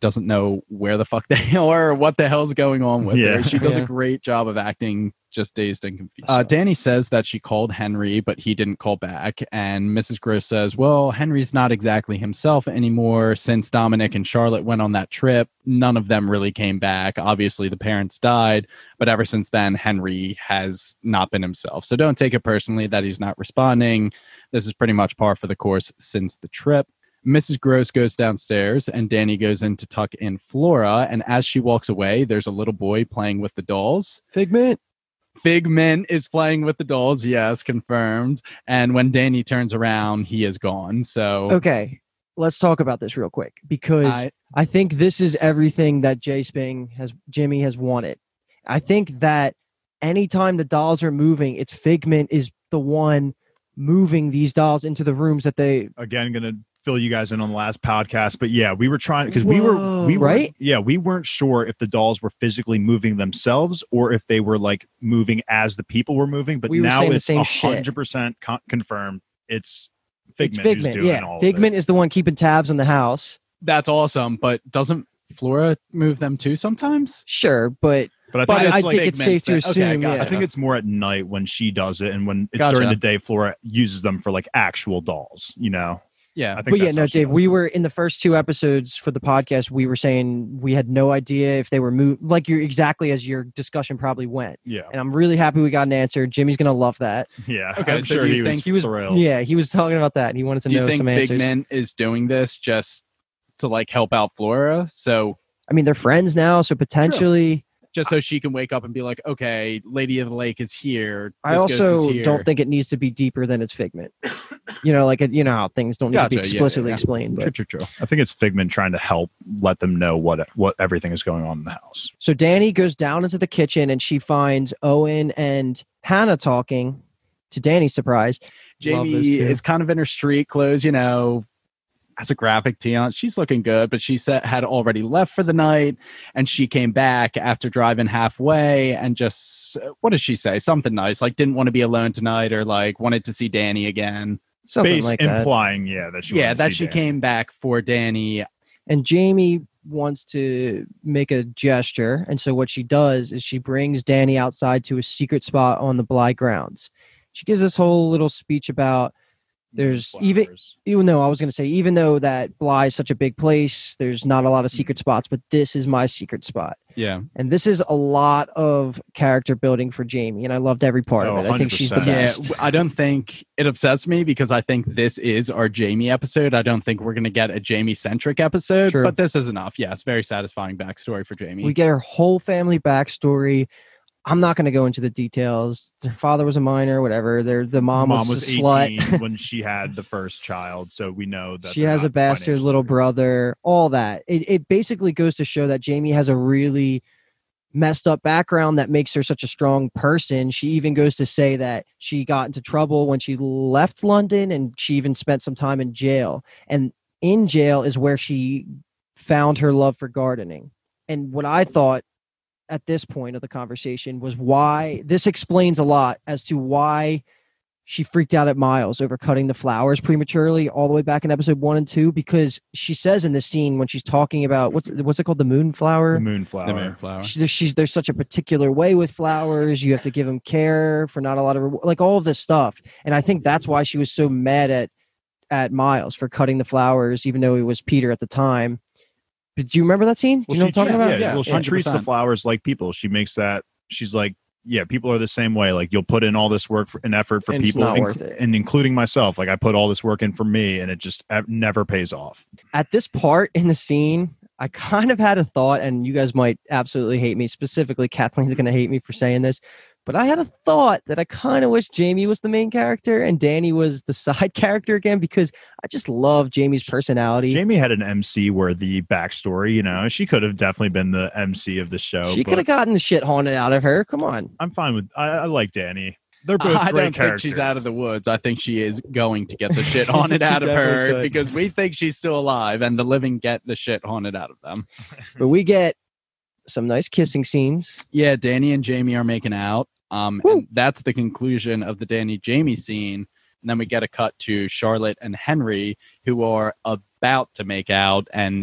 doesn't know where the fuck they are or what the hell's going on with Yeah. her. She does Yeah. a great job of acting just dazed and confused. So- Uh, Danny says that she called Henry, but he didn't call back. And Missus Gross says, well, Henry's not exactly himself anymore. Since Dominic and Charlotte went on that trip, none of them really came back. Obviously, the parents died, but ever since then, Henry has not been himself. So don't take it personally that he's not responding. This is pretty much par for the course since the trip. Missus Gross goes downstairs and Danny goes in to tuck in Flora. And as she walks away, there's a little boy playing with the dolls. Figment. Figment is playing with the dolls. Yes, confirmed. And when Danny turns around, he is gone. So Okay, let's talk about this real quick because I- I think this is everything that Jay Sping has, Jimmy has wanted. I think that anytime the dolls are moving, it's Figment is the one moving these dolls into the rooms that they. Again, gonna fill you guys in on the last podcast, but yeah, we were trying because we were Whoa, we were right? yeah we weren't sure if the dolls were physically moving themselves or if they were like moving as the people were moving. But We were now saying the it's same a shit. hundred percent con- confirmed. It's It's Figment, who's Figment, doing yeah. all Figment of is the one keeping tabs on the house. that's awesome. But doesn't Flora move them too sometimes? Sure, but it. But I but think I it's like think it's Figment's safe to the- okay, assume. got it. yeah. I think it's more at night when she does it, and when it's Gotcha. during the day, Flora uses them for like actual dolls. You know, Yeah. I think. But yeah, that's no, how she Dave, does we it. were in the first two episodes for the podcast. We were saying we had no idea if they were moved, like you're exactly as your discussion probably went. Yeah, And I'm really happy we got an answer. Jimmy's gonna love that. yeah. Okay, I'm so sure you he was think He was, thrilled. yeah, he was talking about that, and he wanted to Do you know think some answers. Figment is doing this just to like help out Flora? So I mean, they're friends now, so potentially. just so she can wake up and be like, okay, Lady of the Lake is here. I this ghost also is here. don't think it needs to be deeper than its Figment. You know, like it, you know how things don't need to be Gotcha, yeah, explicitly yeah. explained. True, But true, true. I think it's Figment trying to help let them know what what everything is going on in the house. so Danny goes down into the kitchen and she finds Owen and Hannah talking. To Danny's surprise, Love those Jamie two. is kind of in her street clothes, you know, has a graphic tee on. She's looking good, but she said had already left for the night, and she came back after driving halfway and just what did she say? Something nice, like didn't want to be alone tonight, or like wanted to see Danny again. something Base like that. implying, yeah, that she yeah, wanted to that see she Danny. came back for Danny. And Jamie wants to make a gesture, and so what she does is she brings Danny outside to a secret spot on the Bly grounds. She gives this whole little speech about there's even Flowers. even though I was going to say even though that Bly is such a big place, there's not a lot of secret spots, but this is my secret spot. Yeah, And this is a lot of character building for Jamie, and I loved every part Oh, of it. I think she's the one hundred best. percent. yeah. I don't think it upsets me because I think this is our Jamie episode. I don't think we're gonna get a Jamie centric episode, True. but this is enough. Yes, very satisfying backstory for Jamie. We get her whole family backstory. I'm not going to go into the details. Their father was a minor, whatever. Their the mom, Mom was, was a slut. eighteen when she had the first child, so we know that She they're has a not bastard financially- little brother. All that. It it basically goes to show that Jamie has a really messed up background that makes her such a strong person. She even goes to say that she got into trouble when she left London, and she even spent some time in jail. And in jail is where she found her love for gardening. And what I thought at this point of the conversation was why this explains a lot as to why she freaked out at Miles over cutting the flowers prematurely all the way back in episode one and two, because she says in this scene when she's talking about what's what's it called, the moonflower. The moonflower. the Moonflower. She, there's, she's there's such a particular way with flowers. You have to give them care for not a lot of reward, like all of this stuff. And I think that's why she was so mad at at Miles for cutting the flowers, even though it was Peter at the time. But do you remember that scene? Do Well, you know what she I'm talking treat- about? Yeah, Yeah, well, she one hundred treats the percent. flowers like people. She makes that. She's like, yeah, people are the same way. Like, you'll put in all this work for, and effort for And it's people, not inc- worth it. and including myself. Like, I put all this work in for me, and it just uh, never pays off. At this part in the scene, I kind of had a thought, and you guys might absolutely hate me. Specifically, Kathleen's going to hate me for saying this, but I had a thought that I kind of wish Jamie was the main character and Danny was the side character again, because I just love Jamie's personality. Jamie had an M C worthy backstory. You know, she could have definitely been the M C of the show. she but could have gotten the shit haunted out of her. Come on. I'm fine with. I, I like Danny. They're both I great don't characters. think she's out of the woods. I think she is going to get the shit haunted She out of definitely her could. because we think she's still alive, and the living get the shit haunted out of them. But we get some nice kissing scenes. Yeah, Danny and Jamie are making out. Um, Woo. and that's the conclusion of the Danny Jamie scene. And then we get a cut to Charlotte and Henry, who are about to make out, and it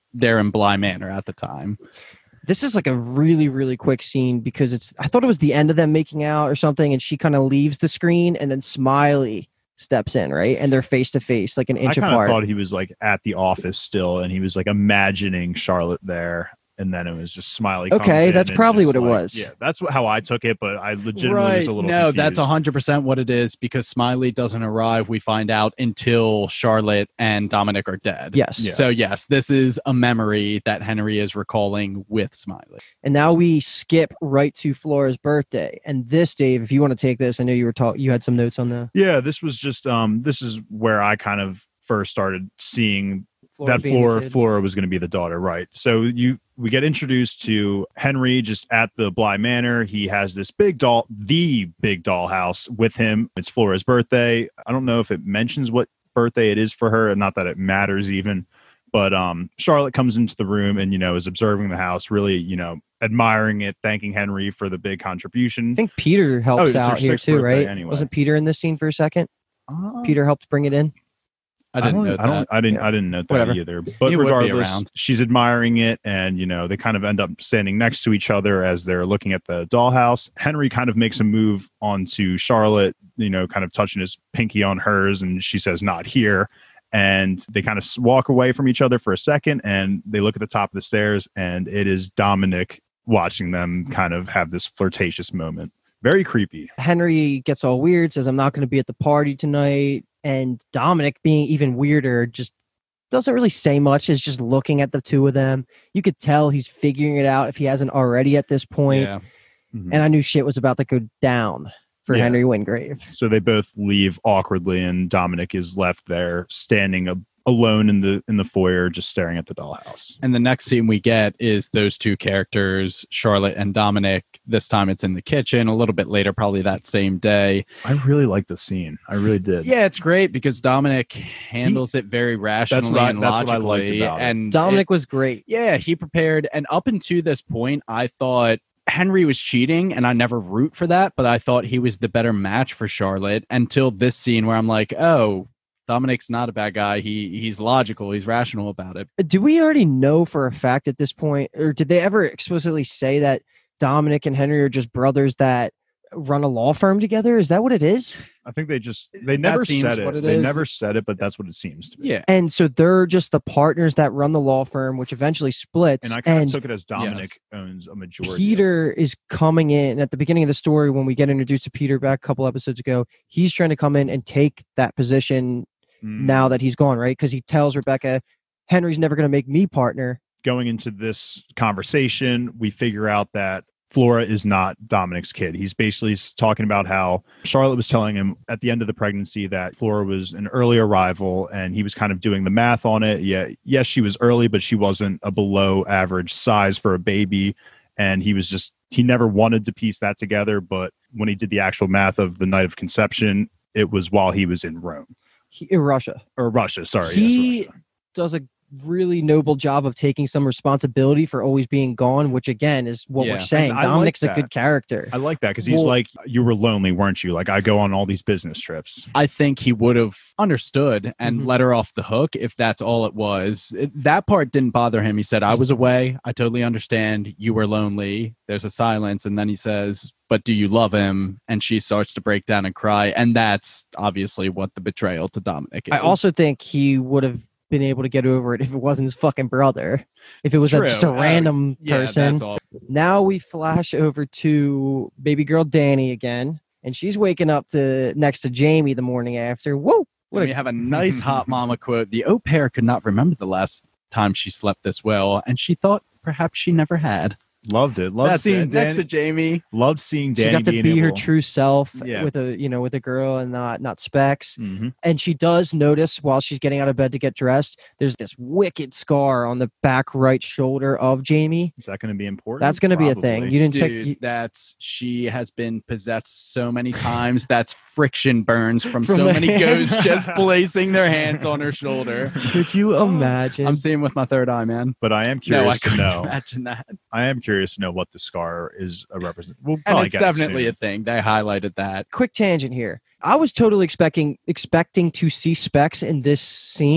they're in Bly Manor at the time. This is like a really, really quick scene because it's, I thought it was the end of them making out or something. And she kind of leaves the screen and then Smiley steps in, right? And they're face to face, like an inch I kind of apart. thought he was like at the office still, and he was like imagining Charlotte there, and then it was just Smiley. comes Okay, in that's and probably just, what it like- was. Yeah, that's what, how I took it, but I legitimately was a little No, confused. that's one hundred percent what it is because Smiley doesn't arrive, we find out, until Charlotte and Dominic are dead. Yes. Yeah. So, yes, this is a memory that Henry is recalling with Smiley. And now we skip right to Flora's birthday. And this, Dave, if you want to take this, I know you were talking, you had some notes on that. Yeah, this was just um, this is where I kind of first started seeing Flora that being the Flora kid. Flora was going to be the daughter, right? So you we get introduced to Henry just at the Bly Manor. He has this big doll, the big doll house with him. It's Flora's birthday. I don't know if it mentions what birthday it is for her, and not that it matters even. But um, Charlotte comes into the room and, you know, is observing the house, really, you know, admiring it, thanking Henry for the big contribution. I think Peter Oh, helps it's her out here sixth too, birthday right? anyway. Wasn't Peter in this scene for a second? Uh, Peter helped bring it in. I didn't don't, know I don't. that. I didn't. Yeah. I didn't know that Whatever. either. But He would be regardless, around. she's admiring it, and you know they kind of end up standing next to each other as they're looking at the dollhouse. Henry kind of makes a move onto Charlotte, you know, kind of touching his pinky on hers, and she says, "Not here." And they kind of s- walk away from each other for a second, and they look at the top of the stairs, and it is Dominic watching them kind of have this flirtatious moment. Very creepy. Henry gets all weird, says, I'm not going to be at the party tonight. And Dominic, being even weirder, just doesn't really say much, is just looking at the two of them. You could tell he's figuring it out if he hasn't already at this point. Yeah. Mhm. And I knew shit was about to go down for Yeah. Henry Wingrave. So they both leave awkwardly, and Dominic is left there standing a- alone in the in the foyer, just staring at the dollhouse. And the next scene we get is those two characters, Charlotte and Dominic. This time it's in the kitchen. A little bit later, probably that same day. I really liked the scene. I really did. Yeah, it's great because Dominic handles it very rationally what I- and that's what I logically. liked about it. And Dominic it- was great. yeah, he prepared. And up until this point, I thought Henry was cheating, and I never root for that, but I thought he was the better match for Charlotte until this scene where I'm like, oh, Dominic's not a bad guy. He he's logical. He's rational about it. Do we already know for a fact at this point, or did they ever explicitly say that Dominic and Henry are just brothers that run a law firm together? Is that what it is? I think they just they That never seems said it. what it they is. never said it, but that's what it seems to be. Yeah. And so they're just the partners that run the law firm, which eventually splits. And I kind and of took it as Dominic owns a majority. of it. Peter is coming in at the beginning of the story when we get introduced to Peter back a couple episodes ago. He's trying to come in and take that position Mm. now that he's gone, right? Because he tells Rebecca, Henry's never going to make me partner. Going into this conversation, we figure out that Flora is not Dominic's kid. He's basically s- talking about how Charlotte was telling him at the end of the pregnancy that Flora was an early arrival, and he was kind of doing the math on it. Yeah, yes, she was early, but she wasn't a below average size for a baby. And he was just, he never wanted to piece that together. But when he did the actual math of the night of conception, it was while he was in Rome He, in Russia. or Russia. Sorry. He yes, Russia. does a really noble job of taking some responsibility for always being gone, which again is what Yeah. we're saying. And I like Dominic's a that. good character. I like that because he's Well- like, you were lonely, weren't you? Like, I go on all these business trips. I think he would have understood and Mhm. let her off the hook if that's all it was. It- that part didn't bother him. He said, I was away. I totally understand. You were lonely. There's a silence. And then he says, but do you love him? And she starts to break down and cry. And that's obviously what the betrayal to Dominic is. I also think he would have been able to get over it if it wasn't his fucking brother. If it was a, True. just a Uh, random yeah, person. that's all. Now we flash over to baby girl Danny again, and she's waking up to next to Jamie the morning after. Whoa! What We a, have a nice hot mama quote. The au pair could not remember the last time she slept this well, and she thought perhaps she never had. Loved it. Loved That's seeing it. Next to Danny. Jamie. Loved seeing she Danny got to being be her able- true self Yeah. with a you know with a girl and not not specs. Mhm. And she does notice while she's getting out of bed to get dressed, there's this wicked scar on the back right shoulder of Jamie. Is that going to be important? That's going to be a thing. Probably. You didn't Dude, pick. You, that's she has been possessed so many times. That's friction burns from, From so the many hand. ghosts just placing their hands on her shoulder. could you imagine? I'm seeing with my third eye, man. But I am No, curious I to couldn't know. imagine that. I am curious to know what the scar is a represent. We'll And probably it's get it definitely soon. a thing. They highlighted that. Quick tangent here. I was totally expecting expecting to see Specs in this scene,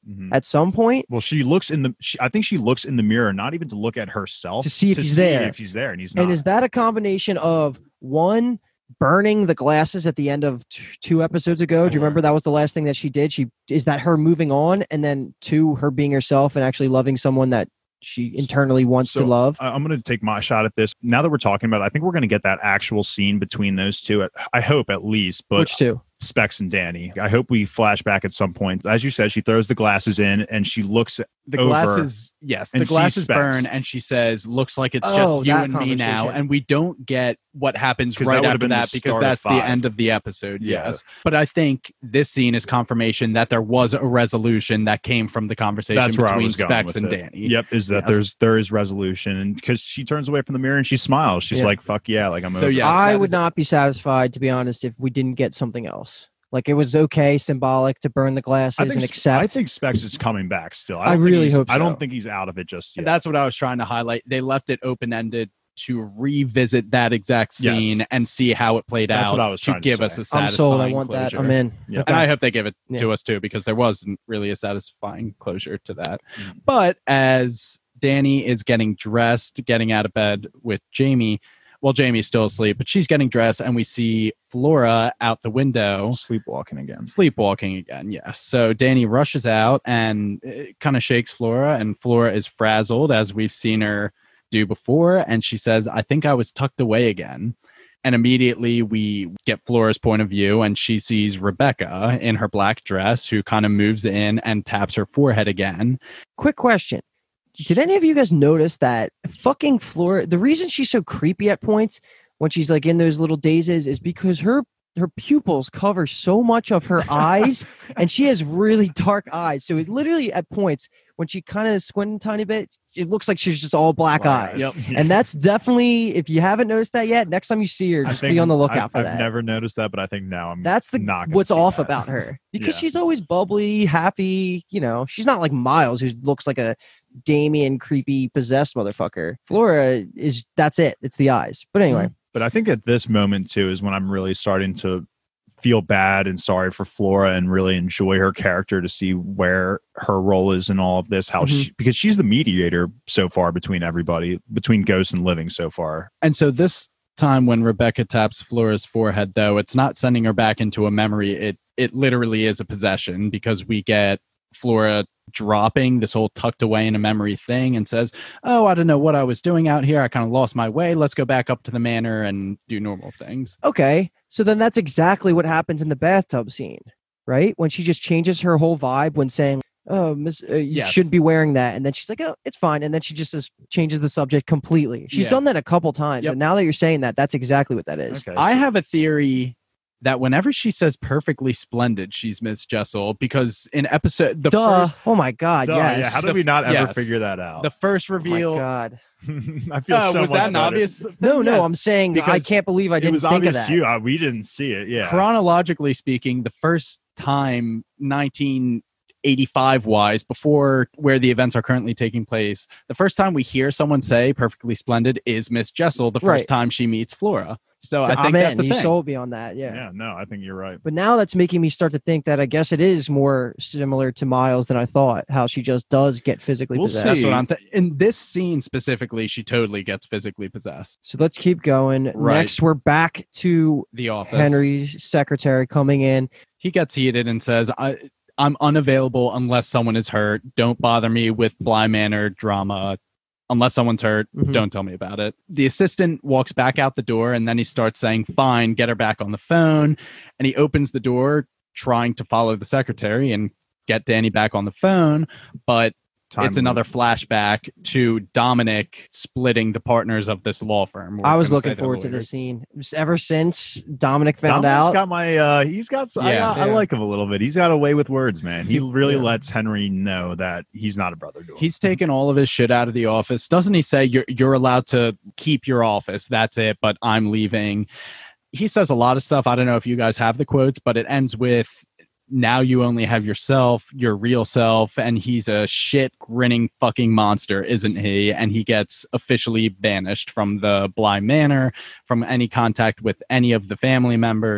Mhm. at some point Well, she looks in the. She, I think she looks in the mirror, not even to look at herself, To see if he's there. If he's there, and he's not. and is that a combination of one burning the glasses at the end of t- two episodes ago? Do you remember that was the last thing that she did? She is that her moving on, and then two, her being herself and actually loving someone that she internally wants So, to love. I- I'm going to take my shot at this. Now that we're talking about it, I think we're going to get that actual scene between those two. At, I hope at least, but Which two? Specs and Danny. I hope we flash back at some point. As you said, she throws the glasses in and she looks The over glasses, yes, the and sees glasses Specs. burn, and she says, "Looks like it's Oh, just you that and me now." conversation. And we don't get what happens 'Cause that right would've after been the that because start of that's the five. end of the episode. Yeah. Yes, but I think this scene is confirmation that there was a resolution that came from the conversation That's where I between was going Specs with and it. Danny. Yep, is that Yes. there's there is resolution, and because she turns away from the mirror and she smiles, she's Yeah. like, "Fuck yeah!" Like I'm. So, over yes, I that would is- not be satisfied, to be honest, if we didn't get something else. Like it was okay, symbolic to burn the glasses I and think accept. I think Specs is coming back still. I, I don't think really he's- hope I don't so. think he's out of it just yet. And that's what I was trying to highlight. They left it open ended to revisit that exact Yes. scene and see how it played That's out what I was to trying to give say. us a I'm satisfying sold. I want closure. that. I'm in. Yeah. And I hope they give it Yeah. to us too, because there wasn't really a satisfying closure to that. Mhm. But as Danny is getting dressed, getting out of bed with Jamie, well, Jamie's still asleep, but she's getting dressed, and we see Flora out the window. sleepwalking again. Sleepwalking again, yes. So Danny rushes out and kind of shakes Flora, and Flora is frazzled, as we've seen her do before. And she says, "I think I was tucked away again." And immediately we get Flora's point of view, and she sees Rebecca in her black dress, who kind of moves in and taps her forehead again. Quick question. Did any of you guys notice that fucking Flora, the reason she's so creepy at points when she's like in those little dazes is because her her pupils cover so much of her eyes, and she has really dark eyes. So it literally at points when she kind of squints a tiny bit, it looks like she's just all black eyes. Yep. And that's definitely, if you haven't noticed that yet, next time you see her, I just think be on the lookout I've, for I've that. never noticed that, but I think now I'm. That's the not gonna what's see off that. about her, because Yeah. she's always bubbly, happy. You know, she's not like Miles, who looks like a Damien, creepy, possessed motherfucker. Flora is that's it. It's the eyes. But anyway, But I think at this moment too is when I'm really starting to feel bad and sorry for Flora and really enjoy her character to see where her role is in all of this. How Mhm. she, because she's the mediator so far between everybody, between Ghost and Living so far. And so this time when Rebecca taps Flora's forehead, though, it's not sending her back into a memory. It it literally is a possession, because we get Flora dropping this whole tucked away in a memory thing and says, "Oh, I don't know what I was doing out here. I kind of lost my way. Let's go back up to the manor and do normal things." okay. So then that's exactly what happens in the bathtub scene, right? When she just changes her whole vibe when saying, "Oh, Miss, uh, you Yes. shouldn't be wearing that," and then she's like, "Oh, it's fine," and then she just says, changes the subject completely. She's Yeah. done that a couple times, Yep. and now that you're saying that, that's exactly what that is. Okay, I so- have a theory that whenever she says perfectly splendid, she's Miss Jessel, because in episode the Duh! first Oh my god! Duh, yes. yeah, how did The- we not ever yes. figure that out? the first Oh my reveal. god! I feel Uh, so was much that an better. obvious? No, no, Yes. I'm saying I Because can't believe I It didn't was think obvious of that. to you. Uh, we didn't see it. Yeah. Chronologically speaking, the first time nineteen eighty-five wise, before where the events are currently taking place, the first time we hear someone say perfectly splendid is Miss Jessel, the first Right. time she meets Flora. So, So I think I'm that's in. a You thing. sold me on that. Yeah. yeah. No, I think you're right. But now that's making me start to think that I guess it is more similar to Miles than I thought. How she just does get physically We'll possessed. That's see. what I'm th- in this scene specifically, she totally gets physically possessed. So let's keep going. Right. Next, we're back to The office. Henry's secretary coming in. He gets heated and says, I I'm unavailable unless someone is hurt. Don't bother me with Bly Manor drama. Unless someone's hurt, Mhm. don't tell me about it. The assistant walks back out the door, and then he starts saying, "Fine, get her back on the phone." And he opens the door, trying to follow the secretary and get Danny back on the phone. But Time it's another flashback to Dominic splitting the partners of this law firm. We're I was gonna looking say they're forward to lawyers. this scene. Just ever since Dominic found Dominic's out. got my. Uh, he's got. I, Yeah. I, I Yeah. like him a little bit. He's got a way with words, man. He really Yeah. lets Henry know that he's not a brother to him. He's taken all of his shit out of the office. Doesn't he say you're you're allowed to keep your office? That's it, but I'm leaving. He says a lot of stuff. I don't know if you guys have the quotes, but it ends with, "Now you only have yourself, your real self," and he's a shit grinning fucking monster, isn't he? And he gets officially banished from the Bly Manor, from any contact with any of the family members.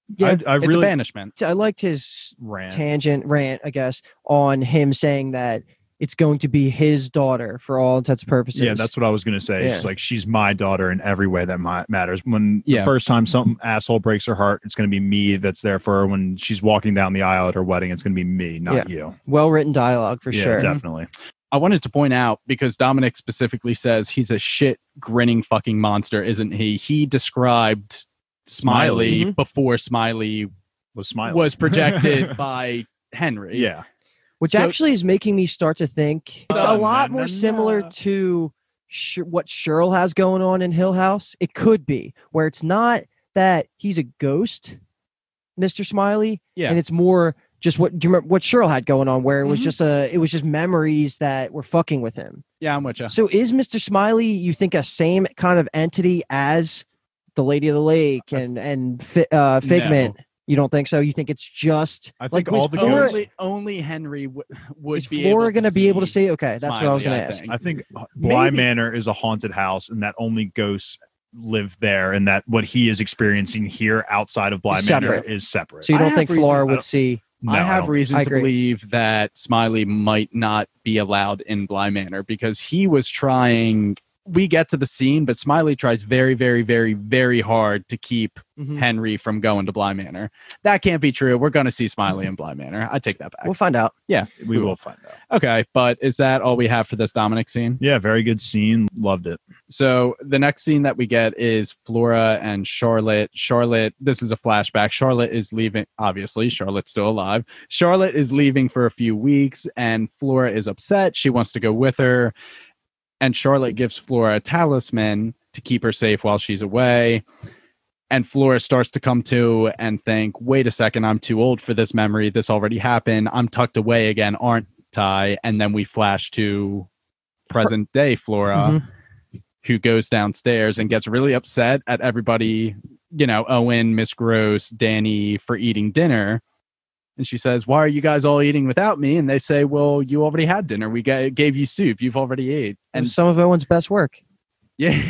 Yeah, I, I It's really a banishment. I liked his ran. tangent rant, I guess, on him saying that it's going to be his daughter for all intents and purposes. Yeah, that's what I was gonna say. Yeah. She's like, she's my daughter in every way that ma- matters. When Yeah. the first time some asshole breaks her heart, it's gonna be me that's there for her. When she's walking down the aisle at her wedding, it's gonna be me, not you. well written dialogue for yeah, sure. definitely. I wanted to point out, because Dominic specifically says he's a shit grinning fucking monster, isn't he? He described Smiley, Smiley. Mhm. before Smiley Was smiling. was projected by Henry. yeah. Which So- actually is making me start to think it's a Uh, lot na, more na, similar na. to Sh- what Cheryl has going on in Hill House. It could be where it's not that he's a ghost, Mister Smiley, Yeah. and it's more just what do you remember what Cheryl had going on, where it was Mhm. just a it was just memories that were fucking with him. Yeah, I'm with you. So is Mister Smiley, you think, a same kind of entity as the Lady of the Lake and and Fi- uh, Figment? You don't think so? You think it's just I think like was all the Flora, ghosts- Only, only Henry w- would is be Flora able to going to be able to see see? Okay, that's what I was Smiley, going to ask. think. I think Bly Maybe. Manor is a haunted house, and that only ghosts live there, and that what he is experiencing here outside of Bly Is Manor separate. is separate. So you I don't have think reason- Flora I would don't- see? No, I I have don't- reason I to agree. believe that Smiley might not be allowed in Bly Manor, because he was trying. We get to the scene, but Smiley tries very, very, very, very hard to keep Mhm. Henry from going to Bly Manor. That can't be true. We're going to see Smiley in Bly Manor. I take that back. We'll find out. we will find out. Okay, but is that all we have for this Dominic scene? Yeah, very good scene. Loved it. So the next scene that we get is Flora and Charlotte. Charlotte, this is a flashback. Charlotte is leaving. Obviously, Charlotte's still alive. Charlotte is leaving for a few weeks, and Flora is upset. She wants to go with her. And Charlotte gives Flora a talisman to keep her safe while she's away. And Flora starts to come to and think, wait a second, I'm too old for this memory. This already happened. I'm tucked away again, aren't I? And then we flash to present day Flora, Mhm. who goes downstairs and gets really upset at everybody, you know, Owen, Miss Gross, Danny, for eating dinner. And she says, why are you guys all eating without me? And they say, well, you already had dinner. We ga- gave you soup. You've already ate. And And some of Owen's best work. yeah.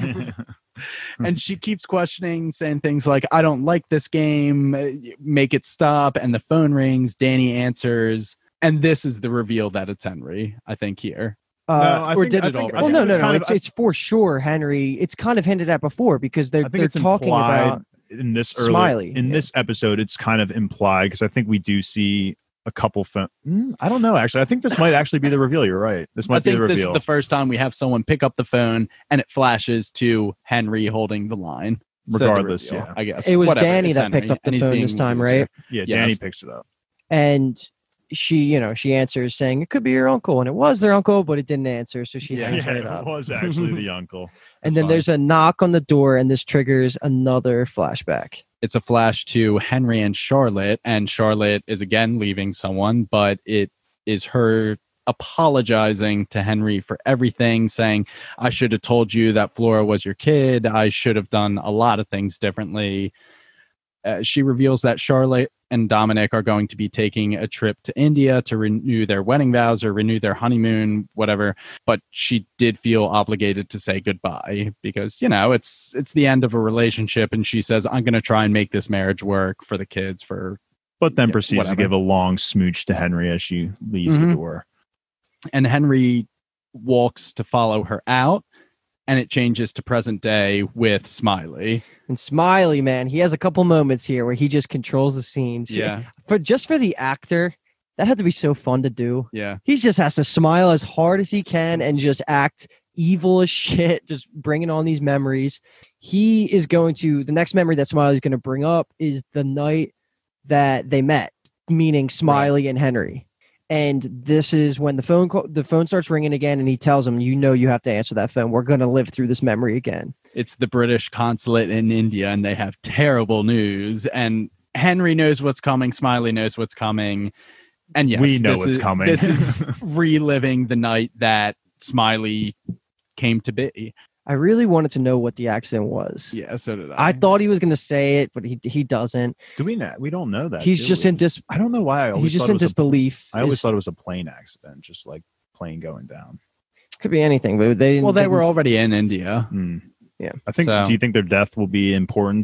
And she keeps questioning, saying things like, I don't like this game. uh, Make it stop. And the phone rings. Danny answers. And this is the reveal that it's Henry, I think, here. Uh, I or think- did I it think- already? I well, think no, it was no, no. kind It's of- it's for sure Henry. It's kind of hinted at before because they're I think they're it's talking implied about in this early, Smiley, in yeah. this episode. It's kind of implied because I think we do see a couple. Phone, mm, I don't know. Actually, I think this might actually be the reveal. You're right. This might I be the think this is reveal. the first time we have someone pick up the phone and it flashes to Henry holding the line. So the Regardless, reveal, yeah. I guess. It was Whatever, Danny it's that Henry, picked up the and he's phone being this time, loser. right? yeah, Yes. Danny picks it up. and she, you know, she answers saying it could be your uncle, and it was their uncle, but it didn't answer, so she Yeah. hangs Yeah, it it up. was actually the uncle. And That's then fine. there's a knock on the door, and this triggers another flashback. It's a flash to Henry and Charlotte, and Charlotte is again leaving someone, but it is her apologizing to Henry for everything, saying, I should have told you that Flora was your kid. I should have done a lot of things differently. Uh, she reveals that Charlotte and Dominic are going to be taking a trip to India to renew their wedding vows or renew their honeymoon, whatever. But she did feel obligated to say goodbye because, you know, it's it's the end of a relationship. And she says, I'm going to try and make this marriage work for the kids, for But then Yeah, proceeds whatever. to give a long smooch to Henry as she leaves Mhm. the door. and Henry walks to follow her out. And it changes to present day with Smiley. And Smiley, man, he has a couple moments here where he just controls the scenes. Yeah. For just for the actor, that had to be so fun to do. Yeah. He just has to smile as hard as he can and just act evil as shit, just bringing on these memories. He is going to, the next memory that Smiley is going to bring up is the night that they met, meaning Smiley and Henry. And this is when the phone call, the phone starts ringing again, and he tells him, "You know, you have to answer that phone. We're going to live through this memory again." It's the British consulate in India, and they have terrible news. And Henry knows what's coming. Smiley knows what's coming. And yes, We know this what's is, coming. This is reliving the night that Smiley came to be. I really wanted to know what the accident was. Yeah, so did I. I thought he was going to say it, but he he doesn't. Do we not? We don't know that. He's do just we? in dis. I don't know why. I always He's just thought in it was a- disbelief. I always It's- thought it was a plane accident, just like plane going down. could be anything, but they didn't. well, they were didn't- already in India. Hmm. Yeah. I think. So- Do you think their death will be importance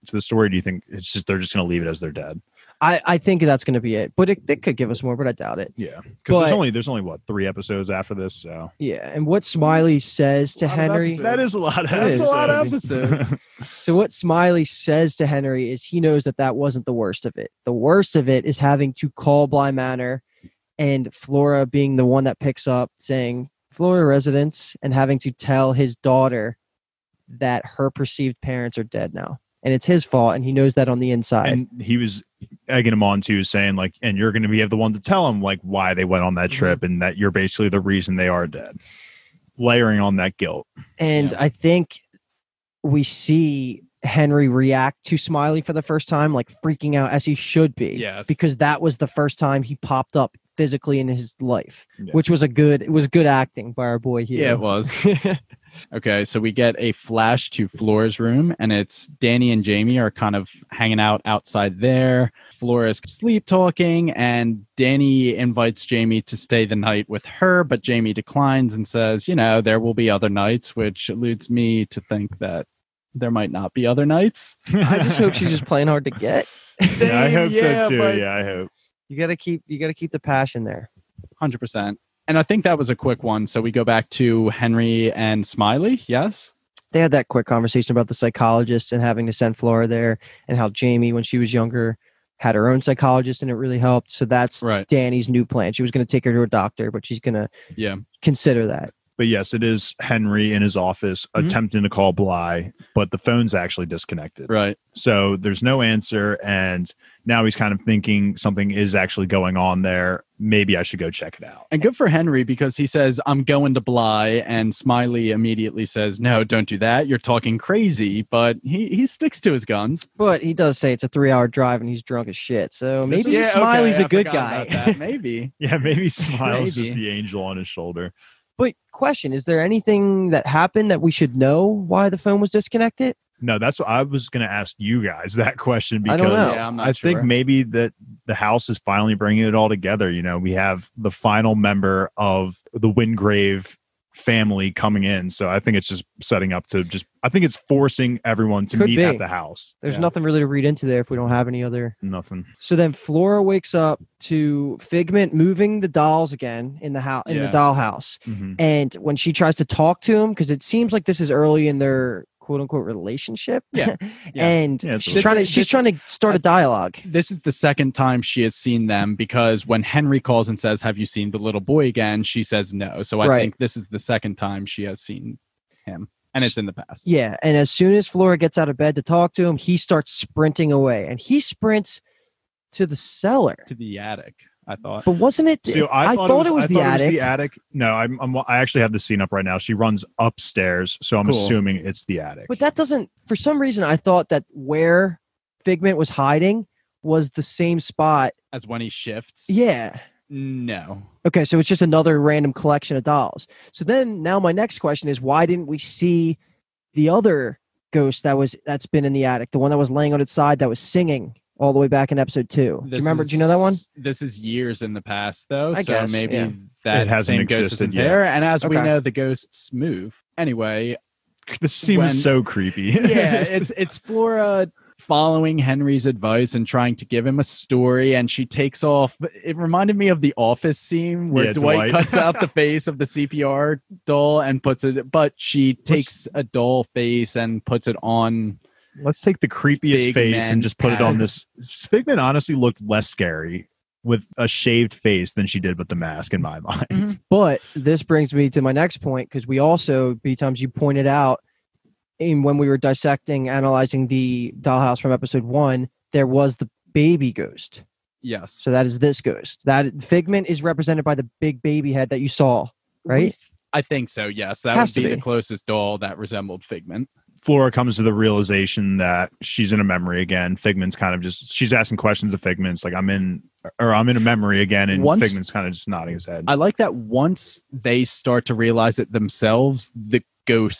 to the story? Or do you think it's just they're just going to leave it as they're dead? I, I think that's going to be it, but it, it could give us more, but I doubt it. Yeah, because But- there's only there's only what three episodes after this, so Yeah, and what Smiley says to A lot of Henry. episodes. that is a lot of It is. That's a lot of episodes. episodes. So what Smiley says to Henry is he knows that that wasn't the worst of it. The worst of it is having to call Bly Manor and Flora being the one that picks up saying Flora residence and having to tell his daughter that her perceived parents are dead now. And it's his fault, and he knows that on the inside. And he was egging him on too, saying like, and you're going to be the one to tell him like why they went on that trip and that you're basically the reason they are dead. Layering on that guilt. And Yeah. I think we see Henry react to Smiley for the first time, like freaking out as he should be. Yes. Because that was the first time he popped up physically in his life, Yeah. which was a good, it was good acting by our boy here. Yeah, it was. Okay, so we get a flash to Flora's room, and it's Danny and Jamie are kind of hanging out outside there. Flora's sleep talking, and Danny invites Jamie to stay the night with her, but Jamie declines and says, you know, there will be other nights, which leads me to think that there might not be other nights. I just hope she's just playing hard to get. Yeah, I hope yeah, so too. but- Yeah, I hope. You gotta keep, you gotta keep the passion there. one hundred percent. And I think that was a quick one. So we go back to Henry and Smiley. Yes. They had that quick conversation about the psychologist and having to send Flora there, and how Jamie, when she was younger, had her own psychologist and it really helped. So that's Right. Danny's new plan. She was going to take her to a doctor, but she's going to Yeah. consider that. But yes, it is Henry in his office Mhm. attempting to call Bly, but the phone's actually disconnected. Right. So there's no answer. And now he's kind of thinking something is actually going on there. Maybe I should go check it out. And good for Henry, because he says, I'm going to Bly. And Smiley immediately says, no, don't do that. You're talking crazy. But he, he sticks to his guns. But he does say it's a three-hour drive and he's drunk as shit. So This maybe is- Smiley's okay, a I good forgot guy. about that. Maybe. Yeah, maybe Smile's just Maybe. the angel on his shoulder. But question, is there anything that happened that we should know why the phone was disconnected? No, that's what I was going to ask you guys that question I because don't know. Yeah, I'm not I think sure. maybe that the house is finally bringing it all together. You know, we have the final member of the Wingrave family coming in. So I think it's just setting up to just, I think it's forcing everyone to Could meet be. at the house. There's Yeah. nothing really to read into there if we don't have any other. Nothing. So then Flora wakes up to Figment moving the dolls again in the house, in Yeah. the doll house. Mhm. And when she tries to talk to him, because it seems like this is early in their quote unquote relationship. Yeah. Yeah. and Yeah, it's she's a- trying to This is- she's this- trying to start a dialogue. This is the second time she has seen them, because when Henry calls and says, have you seen the little boy again? She says no. So I Right. think this is the second time she has seen him. And it's in the past. Yeah. And as soon as Flora gets out of bed to talk to him, he starts sprinting away. And he sprints to the cellar. To the attic, I thought. But wasn't it? So I, thought, thought, it was, I the, thought attic. It was the attic. No, I'm, I'm. I actually have the scene up right now. She runs upstairs, so I'm Cool. assuming it's the attic. But that doesn't, for some reason, I thought that where Figment was hiding was the same spot. As when he shifts. Yeah. No. Okay, so it's just another random collection of dolls. So then now my next question is, why didn't we see the other ghost that was that's been in the attic, the one that was laying on its side that was singing all the way back in episode two? Do you This remember? is- Do you know that one? This is years in the past, though. I so guess, maybe yeah. that It hasn't same ghost existed isn't yet. there. And as we Okay. know, the ghosts move. Anyway, This scene when- was so creepy. yeah, it's it's Flora following Henry's advice and trying to give him a story, and she takes off. It reminded me of the Office scene where Yeah, Dwight, Dwight. cuts out the face of the C P R doll and puts it, but she takes a doll face and puts it on. Let's take the creepiest Big face man and just put it on pads. this. Figment honestly looked less scary with a shaved face than she did with the mask in my mind. Mhm. But this brings me to my next point, because we also, B times you pointed out in when we were dissecting, analyzing the dollhouse from episode one, there was the baby ghost. Yes, So that is this ghost. That Figment is represented by the big baby head that you saw, right? I think so. Yes, that Has would to be, be. the closest doll that resembled Figment. Flora comes to the realization that she's in a memory again. Figment's kind of just she's asking questions of Figment. It's like I'm in or I'm in a memory again, and Once- Figment's kind of just nodding his head. I like that once they start to realize it themselves, the ghosts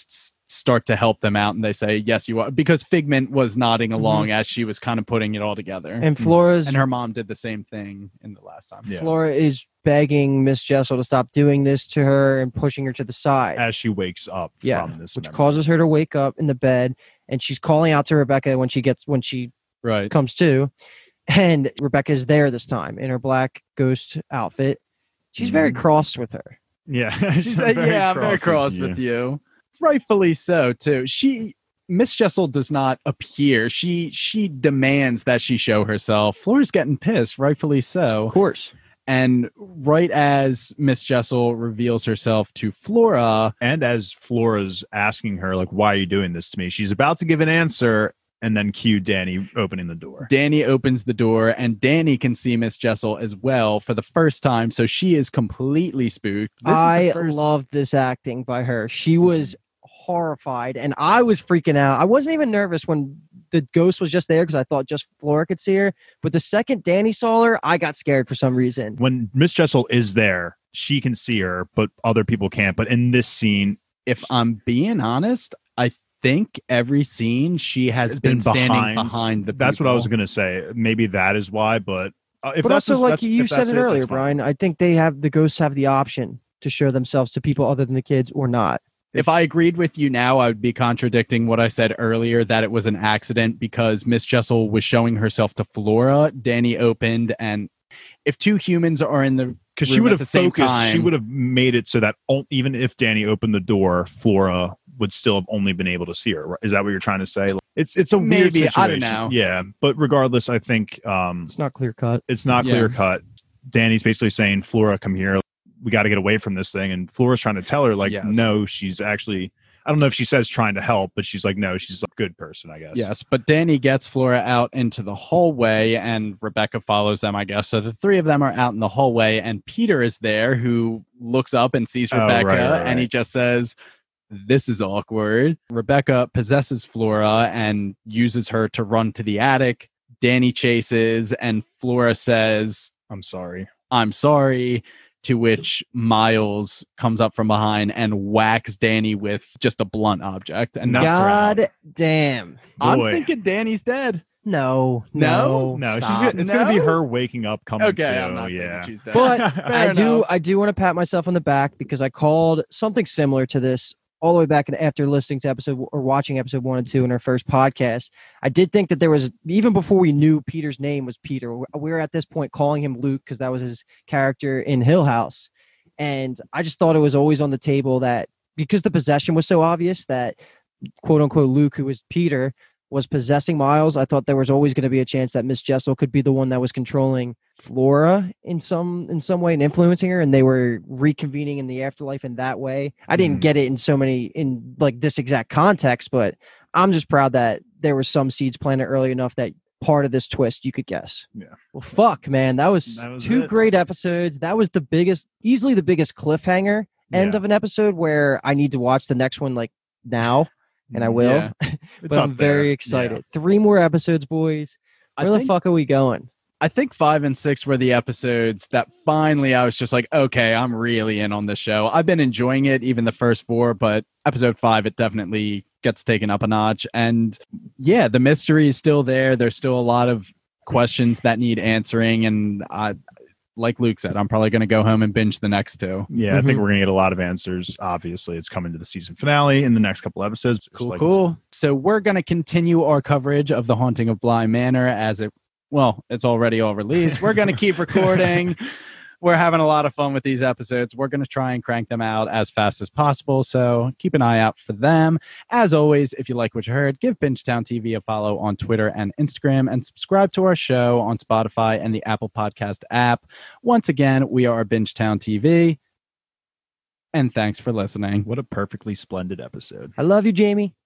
start to help them out, and they say, yes, you are, because Figment was nodding along mm-hmm. as she was kind of putting it all together. And Flora's and her mom did the same thing in the last time. Yeah. Flora is begging Miss Jessel to stop doing this to her and pushing her to the side as she wakes up yeah, from this which memory. causes her to wake up in the bed, and she's calling out to Rebecca when she gets when she right. comes to, and Rebecca's there this time in her black ghost outfit. She's very Mm-hmm. cross with her. Yeah. She's like, yeah, I'm very cross with you. Rightfully so, too. She, Miss Jessel does not appear. She she demands that she show herself. Flora's getting pissed, rightfully so. Of course. And right as Miss Jessel reveals herself to Flora, and as Flora's asking her, like, why are you doing this to me? She's about to give an answer, and then cue Danny opening the door. Danny opens the door, and Danny can see Miss Jessel as well for the first time, so she is completely spooked. This I is the first... loved this acting by her. She was horrified, and I was freaking out. I wasn't even nervous when the ghost was just there because I thought just Flora could see her. But the second Danny saw her, I got scared for some reason. When Miss Jessel is there, she can see her, but other people can't. But in this scene, if I'm being honest, I think every scene she has been, been standing behind, behind the that's people. what I was going to say. Maybe that is why, but uh, if but that's also, just, like that's, you if said that's it it, earlier, that's fine. Brian, I think they have the ghosts have the option to show themselves to people other than the kids or not. If I agreed with you now, I would be contradicting what I said earlier, that it was an accident because Miss Jessel was showing herself to Flora. Danny opened, and if two humans are in the because she room would at have the same focused, time, she would have made it so that o- even if Danny opened the door, Flora would still have only been able to see her. Is that what you're trying to say? It's it's a weird Maybe, situation. I don't know. Yeah, but regardless, I think um, It's not clear cut. it's not Yeah. clear cut. Danny's basically saying, Flora, come here. We got to get away from this thing. And Flora's trying to tell her, like, Yes. no, she's actually, I don't know if she says trying to help, but she's like, no, she's a good person, I guess. yes, but Danny gets Flora out into the hallway, and Rebecca follows them, I guess. So the three of them are out in the hallway, and Peter is there, who looks up and sees Oh, Rebecca, right, right, and he right. just says, this is awkward. Rebecca possesses Flora and uses her to run to the attic. Danny chases, and Flora says, I'm sorry. I'm sorry, to which Miles comes up from behind and whacks Danny with just a blunt object and knocks her out. God damn. I'm Boy. thinking Danny's dead. No, No? no, No, she's stop. gonna, it's going to be No? her waking up coming Okay, to. I'm not yeah. thinking she's dead. But Fair I do enough. I do want to pat myself on the back because I called something similar to this all the way back in, after listening to episode or watching episode one and two in our first podcast. I did think that there was, even before we knew Peter's name was Peter, we were at this point calling him Luke because that was his character in Hill House. And I just thought it was always on the table that because the possession was so obvious that quote unquote Luke, who was Peter, was possessing Miles, I thought there was always going to be a chance that Miss Jessel could be the one that was controlling Flora in some in some way and influencing her, and they were reconvening in the afterlife in that way. I didn't Mm. get it in so many in like this exact context, but I'm just proud that there were some seeds planted early enough that part of this twist you could guess. Yeah. Well, fuck, man, that was, That was two it. great episodes. That was the biggest, easily the biggest cliffhanger end Yeah. of an episode where I need to watch the next one like now. And I will, Yeah. It's but I'm up there. very Yeah. excited. Three more episodes, boys. I Where the think- fuck are we going? I think five and six were the episodes that finally I was just like, okay, I'm really in on this show. I've been enjoying it, even the first four, but episode five, it definitely gets taken up a notch. And yeah, the mystery is still there. There's still a lot of questions that need answering. And I, like Luke said, I'm probably going to go home and binge the next two. Yeah, I think Mhm. we're going to get a lot of answers. Obviously, it's coming to the season finale in the next couple episodes. Cool, Like- cool. So we're going to continue our coverage of The Haunting of Bly Manor as it, well, it's already all released. We're going to keep recording. We're having a lot of fun with these episodes. We're going to try and crank them out as fast as possible. So keep an eye out for them. As always, if you like what you heard, give Bingetown T V a follow on Twitter and Instagram, and subscribe to our show on Spotify and the Apple Podcast app. Once again, we are Bingetown T V. And thanks for listening. What a perfectly splendid episode. I love you, Jamie.